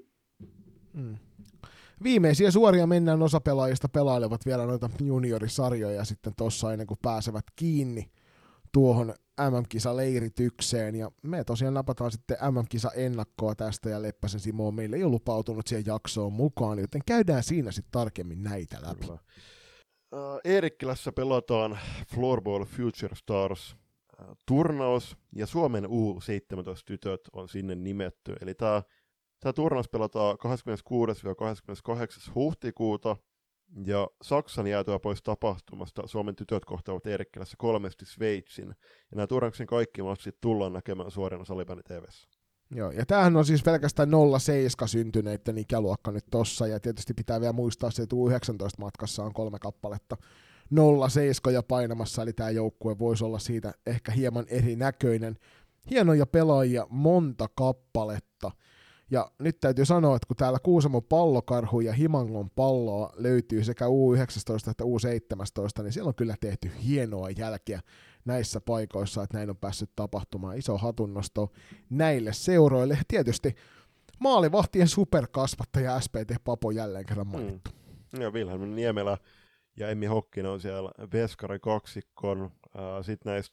Viimeisiä suoria mennään osa pelaajista pelailevat vielä noita juniorisarjoja sitten tuossa ennen kuin pääsevät kiinni tuohon MM-kisa-leiritykseen, ja me tosiaan napataan sitten MM-kisa-ennakkoa tästä, ja Leppäsen Simo on meille jo lupautunut siihen jaksoon mukaan, joten käydään siinä sitten tarkemmin näitä läpi. Eerikkilässä pelataan Floorball Future Stars turnaus, ja Suomen U17-tytöt on sinne nimetty, eli tämä turnaus pelataan 26-28. huhtikuuta, ja Saksan jäätyä pois tapahtumasta Suomen tytöt kohtaavat Eerikkilässä 3 Sveitsin, ja nämä turnauksen kaikki matsit tullaan näkemään suorana Salibändi TV:ssä. Joo, ja tämähän on siis pelkästään 07 syntyneiden ikäluokka nyt tossa, ja tietysti pitää vielä muistaa se, että U19-matkassa on 3 kappaletta 07 painamassa, eli tämä joukkue voisi olla siitä ehkä hieman erinäköinen. Hienoja pelaajia, monta kappaletta. Ja nyt täytyy sanoa, että kun täällä Kuusamon Pallokarhu ja Himangon palloa löytyy sekä U19 että U17, niin siellä on kyllä tehty hienoa jälkeä näissä paikoissa, että näin on päässyt tapahtumaan. Iso hatunnosto näille seuroille. Tietysti maalivahtien superkasvattaja SPT Papo jälleen kerran mainittu. Ja Wilhelm Niemelä ja Emmi Hokkinen on siellä veskari kaksikon. Sitten näistä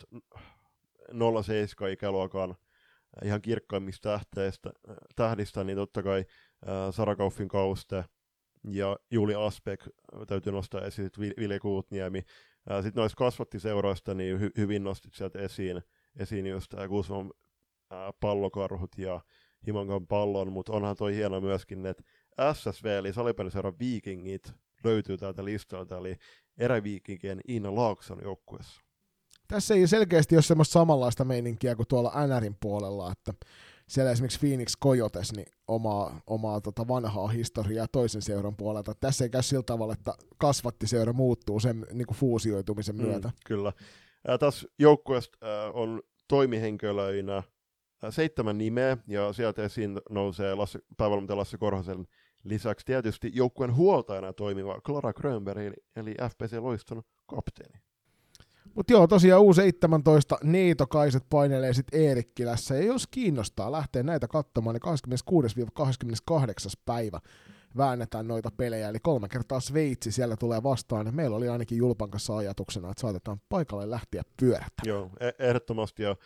07 ikäluokan ihan kirkkaimmista tähdistä, niin totta kai Sara Kauffin Kauste ja Juuli Aspek, täytyy nostaa esiin Vilja Kuutniemi. Sitten noista kasvattiseuroista niin hyvin nostit sieltä esiin just Kuusamon Pallokarhut ja Himangon Pallon, mutta onhan toi hieno myöskin, että SSV eli Salibändiseuran Viikingit löytyy täältä listalta, eli eräviikinkien Iina Laakson joukkueessa. Tässä ei selkeästi ole semmoista samanlaista meininkiä kuin tuolla NRin puolella, että siellä esimerkiksi Phoenix Coyotes niin omaa vanhaa historiaa toisen seuran puolelta. Tässä ei käy sillä tavalla, että kasvattiseura muuttuu sen niin kuin fuusioitumisen myötä. Kyllä. Tässä joukkueessa on toimihenkilöinä 7 nimeä, ja sieltä esiin nousee päävalmentaja Lasse Korhosen lisäksi tietysti joukkueen huoltajana toimiva Clara Grönberg, eli FPC Loiston kapteeni. Mutta joo, tosiaan U17 neitokaiset painelee sitten Eerikkilässä, ja jos kiinnostaa lähteä näitä katsomaan, niin 26-28. päivä väännetään noita pelejä, eli 3 kertaa Sveitsi siellä tulee vastaan, ja meillä oli ainakin Julpan kanssa ajatuksena, että saatetaan paikalle lähteä pyörättämään. Joo, ehdottomasti, ja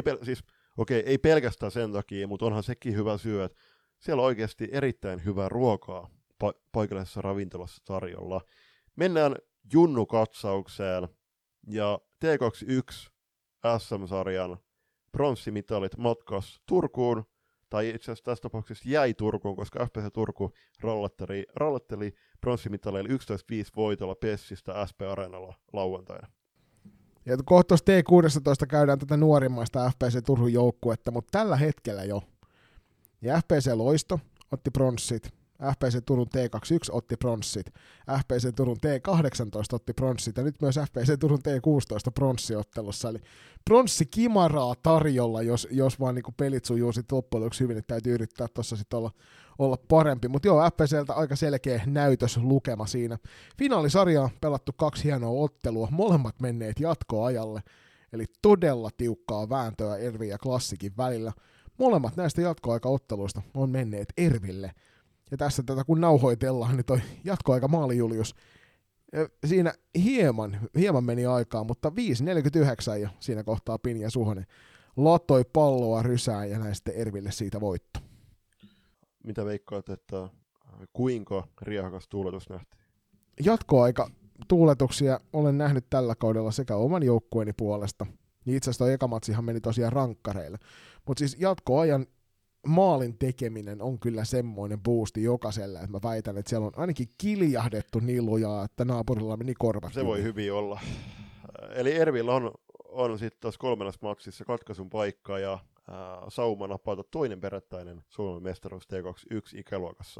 ei pelkästään sen takia, mutta onhan sekin hyvä syy, että siellä on oikeasti erittäin hyvää ruokaa paikallisessa ravintolassa tarjolla. Mennään Junnu-katsaukseen, ja T21 SM-sarjan pronssimitalit matkas Turkuun, tai itse asiassa tässä tapauksessa jäi Turkuun, koska FPC Turku rallatteli pronssimitaleilla 11-5 voitolla Pessistä SP-areenalla lauantaina. Ja kohta T16 käydään tätä nuorimmaista FPC Turun joukkuetta, mutta tällä hetkellä jo. Ja FPC Loisto otti pronssit, FPC Turun T21 otti pronssit, FPC Turun T18 otti pronssit, ja nyt myös FPC Turun T16 pronssiottelussa, eli pronssikimaraa tarjolla, jos vaan niinku pelit sujuu sitten loppujen lopuksi hyvin, että täytyy yrittää tuossa sitten olla parempi, mutta joo, FPCltä aika selkeä näytöslukema siinä. Finaalisarjaa pelattu 2 hienoa ottelua, molemmat menneet jatkoajalle, eli todella tiukkaa vääntöä Ervi ja Klassikin välillä. Molemmat näistä jatkoaikaotteluista on menneet Erville. Ja tässä tätä kun nauhoitellaan, niin toi jatkoaika maalijulius, siinä hieman meni aikaa, mutta 5.49 ja siinä kohtaa Pinja Suhonen latoi palloa rysään ja näin sitten Erville siitä voitto. Mitä veikkaat, että kuinka riehakas tuuletus nähtiin? Jatkoaika tuuletuksia olen nähnyt tällä kaudella sekä oman joukkueeni puolesta, niin itse asiassa toi eka matsihan meni tosiaan rankkareille, mutta siis jatkoajan maalin tekeminen on kyllä semmoinen boosti jokaiselle, että mä väitän, että siellä on ainakin kiljahdettu niin lujaa, että naapurilla meni korvat. Se voi hyvin olla. Eli Ervillä on sitten tuossa 3. matsissa katkaisun paikka ja sauma napata toinen perättäinen Suomen mestaruus T21 ikäluokassa.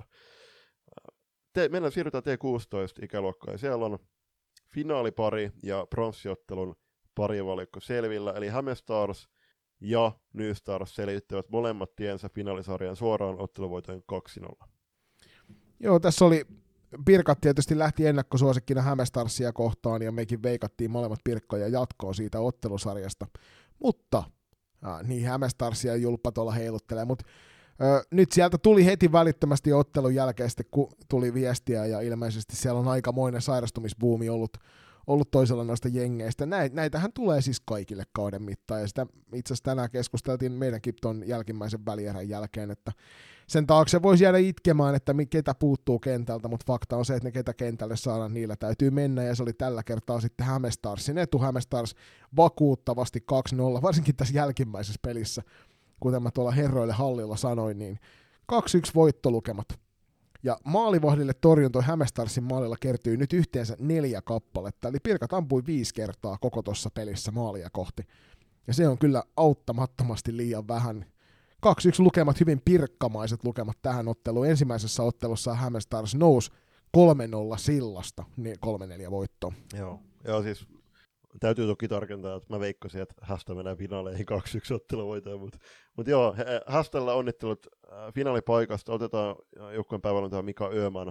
Mennään siirrytään T16 ikäluokkaan ja siellä on finaalipari ja pronssiottelun parivalikko selvillä, eli Häme Stars ja New Stars selvittävät molemmat tiensä finaalisarjan suoraan otteluvoitojen 2-0. Joo, tässä oli Pirkat tietysti lähti ennakkosuosikkina Häme Starsia kohtaan, ja mekin veikattiin molemmat Pirkkoja jatkoon siitä ottelusarjasta, mutta niin Häme Starsia julppa tuolla heiluttelee, mutta nyt sieltä tuli heti välittömästi ottelun jälkeen sitten, kun tuli viestiä, ja ilmeisesti siellä on aikamoinen sairastumisbuumi ollut toisella noista jengeistä. Näitähän tulee siis kaikille kauden mittaan, ja sitä itse asiassa tänään keskusteltiin meidänkin ton jälkimmäisen välierän jälkeen, että sen taakse voisi jäädä itkemään, että ketä puuttuu kentältä, mutta fakta on se, että ne ketä kentälle saadaan, niillä täytyy mennä, ja se oli tällä kertaa sitten Häme Starsin etu. Häme Stars vakuuttavasti 2-0, varsinkin tässä jälkimmäisessä pelissä, kuten mä tuolla herroille hallilla sanoin, niin 2-1 voittolukemat. Ja maalivahdille torjuntoi Häme Starsin maalilla kertyy nyt yhteensä 4 kappaletta, eli Pirkat ampui 5 kertaa koko tuossa pelissä maalia kohti. Ja se on kyllä auttamattomasti liian vähän. 2-1 lukemat, hyvin pirkkamaiset lukemat tähän otteluun. Ensimmäisessä ottelussa Häme Stars nousi 3-0 sillasta, 3-4 voittoa. Joo, siis täytyy toki tarkentaa, että mä veikkasin, että Hästä menee finaaleihin 2-1 otteluvoitoja, mutta joo, Häställä onnittelut finaalipaikasta. Otetaan joukkueen päiväläntäjä Mika Öhman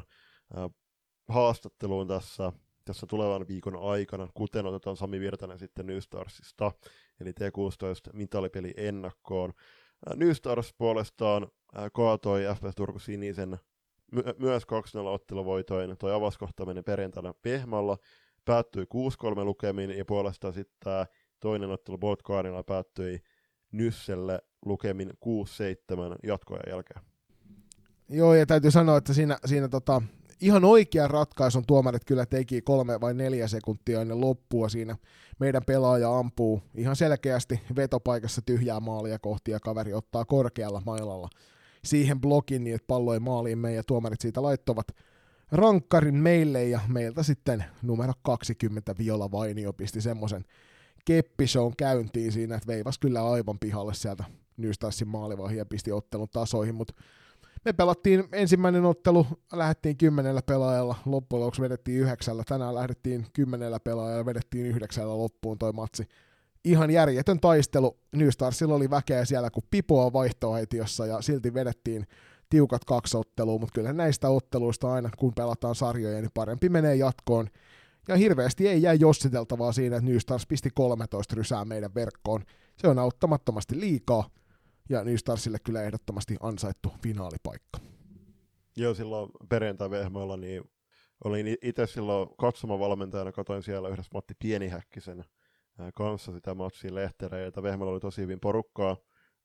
haastatteluun tässä tulevan viikon aikana, kuten otetaan Sami Virtanen sitten New Starsista, eli T16 mitalipeli ennakkoon. New Stars puolestaan kaatoi FPS Turku Sinisen myös 2-0 otteluvoitoin. Toi avauskohtaaminen perjantaina Pehmalla päättyi 6-3 lukemin, ja puolestaan sitten toinen ottelu Bolt Kaarnilla päättyi Nysselle lukemin 6-7 jatkoajan jälkeen. Joo, ja täytyy sanoa, että siinä ihan oikean ratkaisun tuomarit kyllä teki 3 vai 4 sekuntia ennen loppua siinä. Meidän pelaaja ampuu ihan selkeästi vetopaikassa tyhjää maalia kohti, ja kaveri ottaa korkealla mailalla siihen blokin niin, että pallo ei maaliin mene, ja tuomarit siitä laittovat rankkarin meille, ja meiltä sitten numero 20 Viola Vainio pisti semmoisen keppishown käyntiin siinä, että veivas kyllä aivan pihalle sieltä New Starsin maalivaihin ja pisti ottelun tasoihin, mutta me pelattiin ensimmäinen ottelu, lähdettiin 10 pelaajalla, loppujen lopuksi vedettiin 9, tänään lähdettiin 10 pelaajalla, vedettiin 9 loppuun toi matsi. Ihan järjetön taistelu, New Starsilla oli väkeä siellä kuin pipoa vaihtoaitiossa, ja silti vedettiin tiukat 2 ottelua, mutta kyllä näistä otteluista aina, kun pelataan sarjoja, niin parempi menee jatkoon. Ja hirveästi ei jää jossiteltavaa siinä, että New Stars pisti 13 rysää meidän verkkoon. Se on auttamattomasti liikaa, ja New Starsille kyllä ehdottomasti ansaittu finaalipaikka. Joo, silloin perjantai-Vehmaalla niin olin itse silloin katsomavalmentajana, katoin siellä yhdessä Matti Pienihäkkisen kanssa sitä matsia lehtereitä. Vehmaalla oli tosi hyvin porukkaa.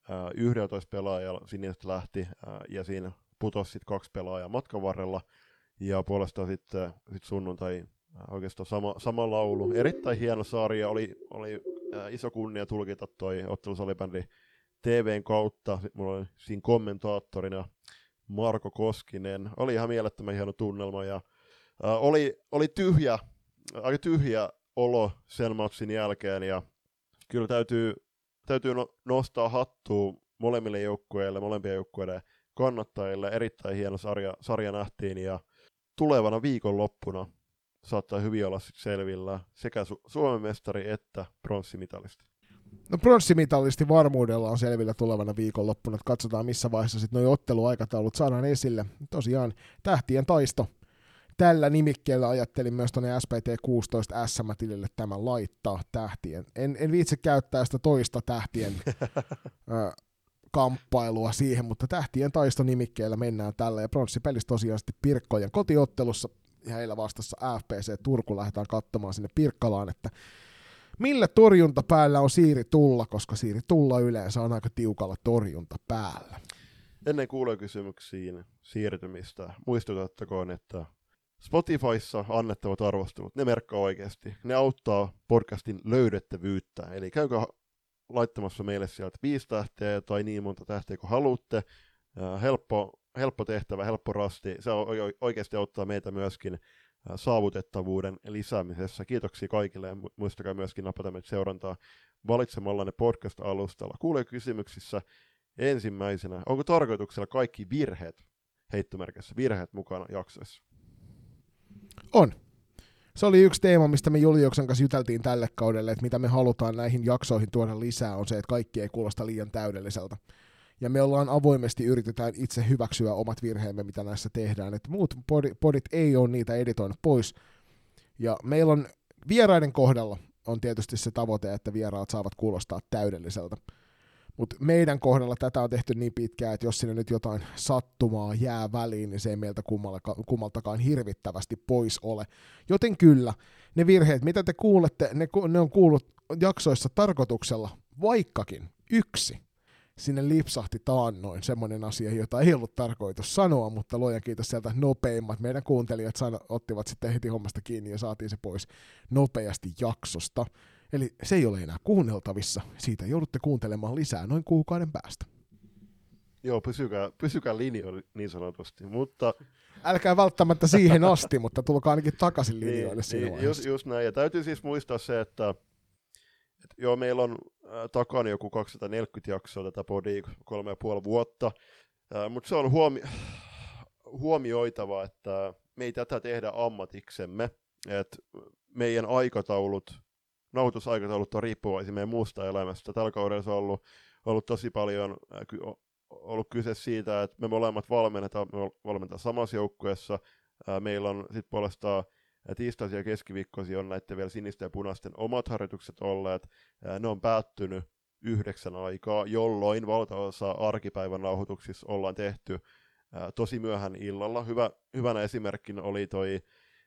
11 pelaajalla sinisestä lähti, ja siinä putosi sitten 2 pelaajaa matkan varrella, ja puolestaan sitten sunnuntai oikeastaan sama laulu. Erittäin hieno sarja, oli iso kunnia tulkita toi ottelusalibändi TVn kautta. Sitten mulla oli siinä kommentaattorina Marko Koskinen. Oli ihan mielettömän hieno tunnelma, ja oli aika tyhjä olo sen matsin jälkeen, ja kyllä täytyy nostaa hattua molemmille joukkueille, molempien joukkueiden kannattajille. Erittäin hieno sarja nähtiin, ja tulevana viikonloppuna saattaa hyvin olla selvillä sekä Suomen mestari että pronssimitalisti. No pronssimitalisti varmuudella on selvillä tulevana viikonloppuna, että katsotaan missä vaiheessa sitten nuo otteluaikataulut saadaan esille. Tosiaan tähtien taisto. Tällä nimikkeellä ajattelin myös tuonne SPT16 SM-tilille tämän laittaa tähtien. En viitsi käyttää sitä toista tähtien kamppailua siihen, mutta tähtien taisto nimikkeellä mennään tällä. Ja pronssipelissä tosiaan sitten Pirkkojen kotiottelussa ja heillä vastassa FPC Turku lähdetään katsomaan sinne Pirkkalaan, että millä torjunta päällä on Siiri Tulla, koska Siiri Tulla yleensä on aika tiukalla torjunta päällä. Ennen kuulokysymyksiin siirtymistä muistutettakoon, että Spotifyssa annettavat arvostelut, ne merkkaa oikeasti. Ne auttaa podcastin löydettävyyttä, eli käykää laittamassa meille sieltä 5 tähteä tai niin monta tähteä kuin haluatte. Helppo tehtävä, helppo rasti. Se oikeasti auttaa meitä myöskin saavutettavuuden lisäämisessä. Kiitoksia kaikille, ja muistakaa myöskin napata meitä seurantaa valitsemallanne podcast-alustalla. Kuulee kysymyksissä ensimmäisenä, onko tarkoituksella kaikki virheet, heittomerkissä virheet mukana jaksoissa? On. Se oli yksi teema, mistä me Juliuksen kanssa juteltiin tälle kaudelle, että mitä me halutaan näihin jaksoihin tuoda lisää, on se, että kaikki ei kuulosta liian täydelliseltä. Ja me ollaan avoimesti, yritetään itse hyväksyä omat virheemme, mitä näissä tehdään. Että muut podit ei ole niitä editoinut pois. Ja meillä on vieraiden kohdalla on tietysti se tavoite, että vieraat saavat kuulostaa täydelliseltä. Mutta meidän kohdalla tätä on tehty niin pitkään, että jos sinne nyt jotain sattumaa jää väliin, niin se ei meiltä kummaltakaan hirvittävästi pois ole. Joten kyllä, ne virheet, mitä te kuulette, ne on kuullut jaksoissa tarkoituksella, vaikkakin yksi. Sinne lipsahti taannoin semmoinen asia, jota ei ollut tarkoitus sanoa, mutta luojan kiitos sieltä nopeimmat. Meidän kuuntelijat ottivat sitten heti hommasta kiinni ja saatiin se pois nopeasti jaksosta. Eli se ei ole enää kuunneltavissa. Siitä joudutte kuuntelemaan lisää noin kuukauden päästä. Joo, pysykää linjoilla niin sanotusti, mutta... Älkää välttämättä siihen asti, mutta tulkaa ainakin takaisin linjoille siinä vaiheessa. Just näin, ja täytyy siis muistaa se, että joo, meillä on takana joku 240 jaksoa tätä podia, 3,5 vuotta, mutta se on huomioitava, että me ei tätä tehdä ammatiksemme, että meidän nauhoitusaikataulut on riippuvaisia meidän muusta elämästä. Tällä kaudella se on ollut tosi paljon ollut kyse siitä, että me molemmat valmennetaan samassa joukkueessa. Meillä on sitten puolestaan tiistaisin ja keskiviikkoisin on näiden vielä sinisten ja punaisten omat harjoitukset olleet. Ne on päättynyt 9 aikaa, jolloin valtaosa arkipäivän nauhoituksissa ollaan tehty tosi myöhään illalla. Hyvänä esimerkkinä oli toi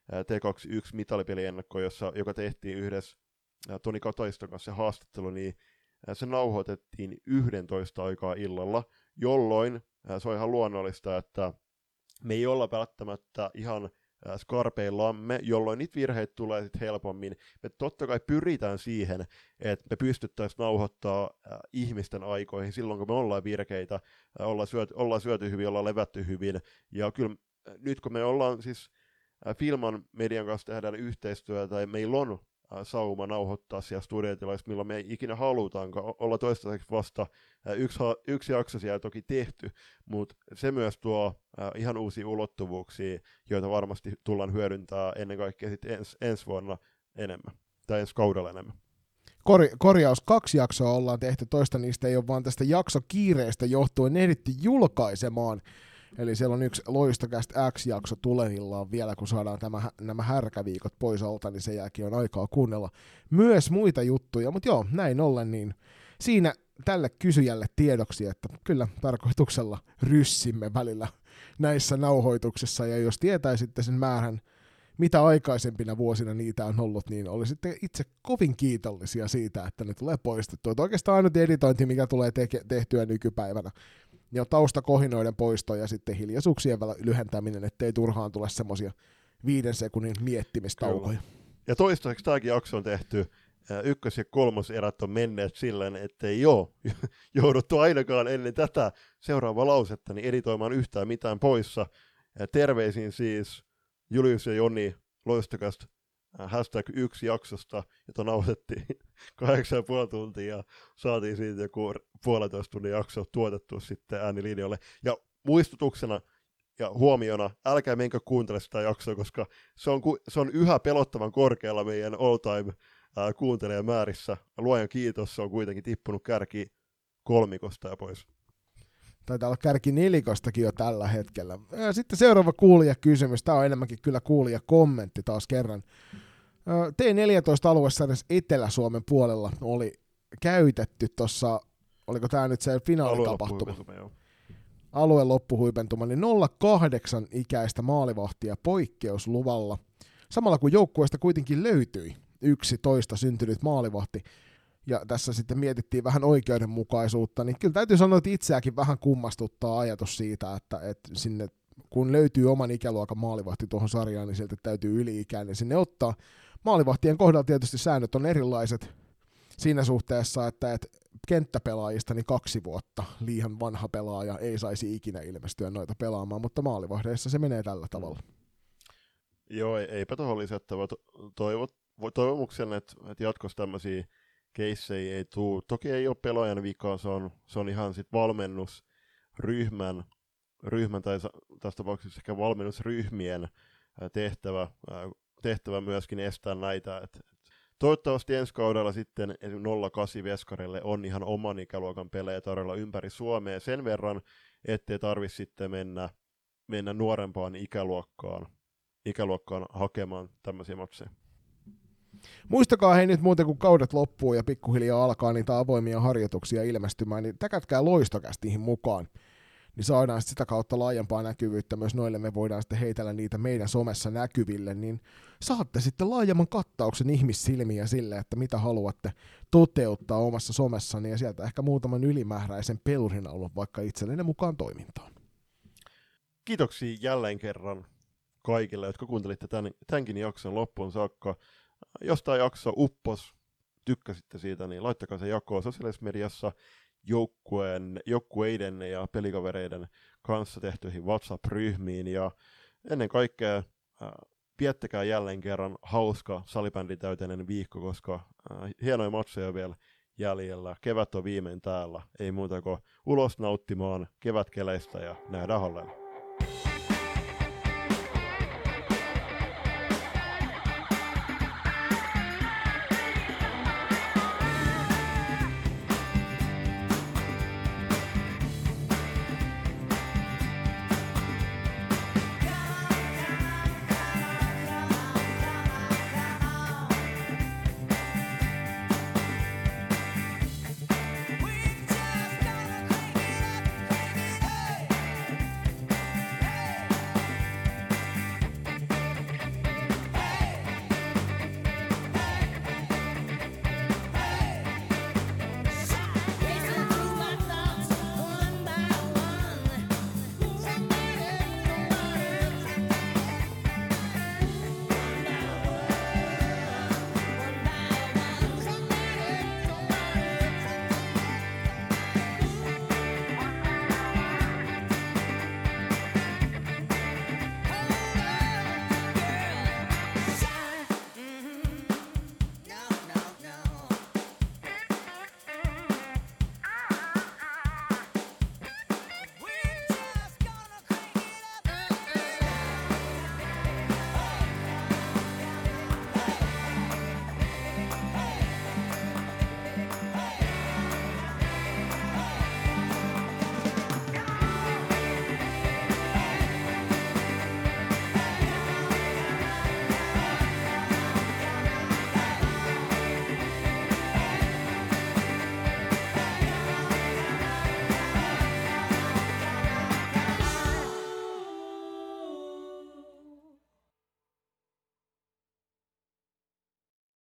T21 mitalipeliennakko, joka tehtiin yhdessä Toni Kataiston kanssa se haastattelu, niin se nauhoitettiin 11 aikaa illalla, jolloin se on ihan luonnollista, että me ei olla välttämättä ihan skarpeillamme, jolloin niitä virheitä tulee sitten helpommin. Me totta kai pyritään siihen, että me pystyttäisiin nauhoittaa ihmisten aikoihin silloin, kun me ollaan virkeitä, ollaan syöty hyvin, ollaan levätty hyvin, ja kyllä nyt kun me ollaan siis Filman median kanssa tehdään yhteistyötä, ja meillä on sauma nauhoittaa siellä studiotilaissa, milloin me ei ikinä halutaankaan. Olla toistaiseksi vasta yksi jakso siellä toki tehty, mutta se myös tuo ihan uusia ulottuvuuksia, joita varmasti tullaan hyödyntää ennen kaikkea sitten ensi vuonna enemmän, tai ensi kaudella enemmän. Korjaus, 2 jaksoa ollaan tehty, toista niistä ei ole vaan tästä jaksokiireestä johtuen ehditty julkaisemaan. Eli siellä on yksi Loistokästä X-jakso tulevillaan vielä, kun saadaan nämä härkäviikot pois alta, niin sen jälkeen on aikaa kuunnella myös muita juttuja. Mutta joo, näin ollen, niin siinä tälle kysyjälle tiedoksi, että kyllä tarkoituksella ryssimme välillä näissä nauhoituksissa, ja jos tietäisitte sen määrän, mitä aikaisempina vuosina niitä on ollut, niin olisitte itse kovin kiitollisia siitä, että ne tulee poistettua. Että oikeastaan ainut editointi, mikä tulee tehtyä nykypäivänä, ja taustakohinoiden poisto ja sitten hiljaisuuksien lyhentäminen, ettei turhaan tule semmoisia 5 sekunnin miettimistaukoja. Kyllä. Ja toistaiseksi tämäkin jakso on tehty, 1. ja 3. erät on menneet silleen, ettei ole jouduttu ainakaan ennen tätä seuraavaa lausetta niin editoimaan yhtään mitään poissa. Terveisin siis Julius ja Joni Loistokasta #1 jaksosta, jota nauhoitettiin 8,5 tuntia ja saatiin siitä joku 1,5 tunnin jakso tuotettu sitten äänilinjoille. Ja muistutuksena ja huomiona, älkää menkö kuuntele sitä jaksoa, koska se on yhä pelottavan korkealla meidän all-time kuuntelijamäärissä. Luojan kiitos, se on kuitenkin tippunut kärki 3:sta ja pois. Taitaa olla kärki 4:stakin jo tällä hetkellä. Ja sitten seuraava kuulijakysymys. Tämä on enemmänkin kyllä kuulijakommentti taas kerran. T14-alueessa edes Etelä-Suomen puolella oli käytetty tuossa, oliko tämä nyt se finaalitapahtuma? Alueen loppuhuipentuma, niin 08 ikäistä maalivahtia poikkeusluvalla. Samalla kun joukkueesta kuitenkin löytyi 11 syntynyt maalivahti, ja tässä sitten mietittiin vähän oikeudenmukaisuutta, niin kyllä täytyy sanoa, että itseäkin vähän kummastuttaa ajatus siitä, että sinne, kun löytyy oman ikäluokan maalivahti tuohon sarjaan, niin sieltä täytyy yli-ikäinen sinne ottaa. Maalivahtien kohdalla tietysti säännöt on erilaiset siinä suhteessa, että kenttäpelaajista niin 2 vuotta liian vanha pelaaja ei saisi ikinä ilmestyä noita pelaamaan, mutta maalivahdeissa se menee tällä tavalla. Joo, eipä tuohon lisättävä toivomuksen, että jatkossa tämmöisiä keissejä ei tule. Toki ei ole pelaajan vikaa, se on ihan sit valmennusryhmän tai tässä tapauksessa ehkä valmennusryhmien tehtävä tehtävä myöskin estää näitä. Toivottavasti ensi kaudella sitten esimerkiksi 08 veskarille on ihan oman ikäluokan pelejä tarjolla ympäri Suomea sen verran, ettei tarvitse sitten mennä nuorempaan ikäluokkaan hakemaan tämmöisiä matseja. Muistakaa hei nyt muuten, kun kaudet loppuu ja pikkuhiljaa alkaa niitä avoimia harjoituksia ilmestymään, niin täkätkää Loistokästiin mukaan. Niin saadaan sitä kautta laajempaa näkyvyyttä myös noille, me voidaan sitten heitellä niitä meidän somessa näkyville, niin saatte sitten laajemman kattauksen ihmissilmiä sille, että mitä haluatte toteuttaa omassa somessani, ja sieltä ehkä muutaman ylimääräisen pelurinaulun vaikka itsellenne mukaan toimintaan. Kiitoksia jälleen kerran kaikille, jotka kuuntelitte tämänkin jakson loppuun saakka. Jos tämä jakso uppos, tykkäsitte siitä, niin laittakaa se jakoon sosiaalisessa mediassa joukkueiden ja pelikavereiden kanssa tehtyihin WhatsApp-ryhmiin. Ja ennen kaikkea viettäkää jälleen kerran hauska salibänditäyteinen viikko, koska hienoja matseja on vielä jäljellä. Kevät on viimein täällä. Ei muuta kuin ulos nauttimaan kevätkeleistä ja nähdään hallella.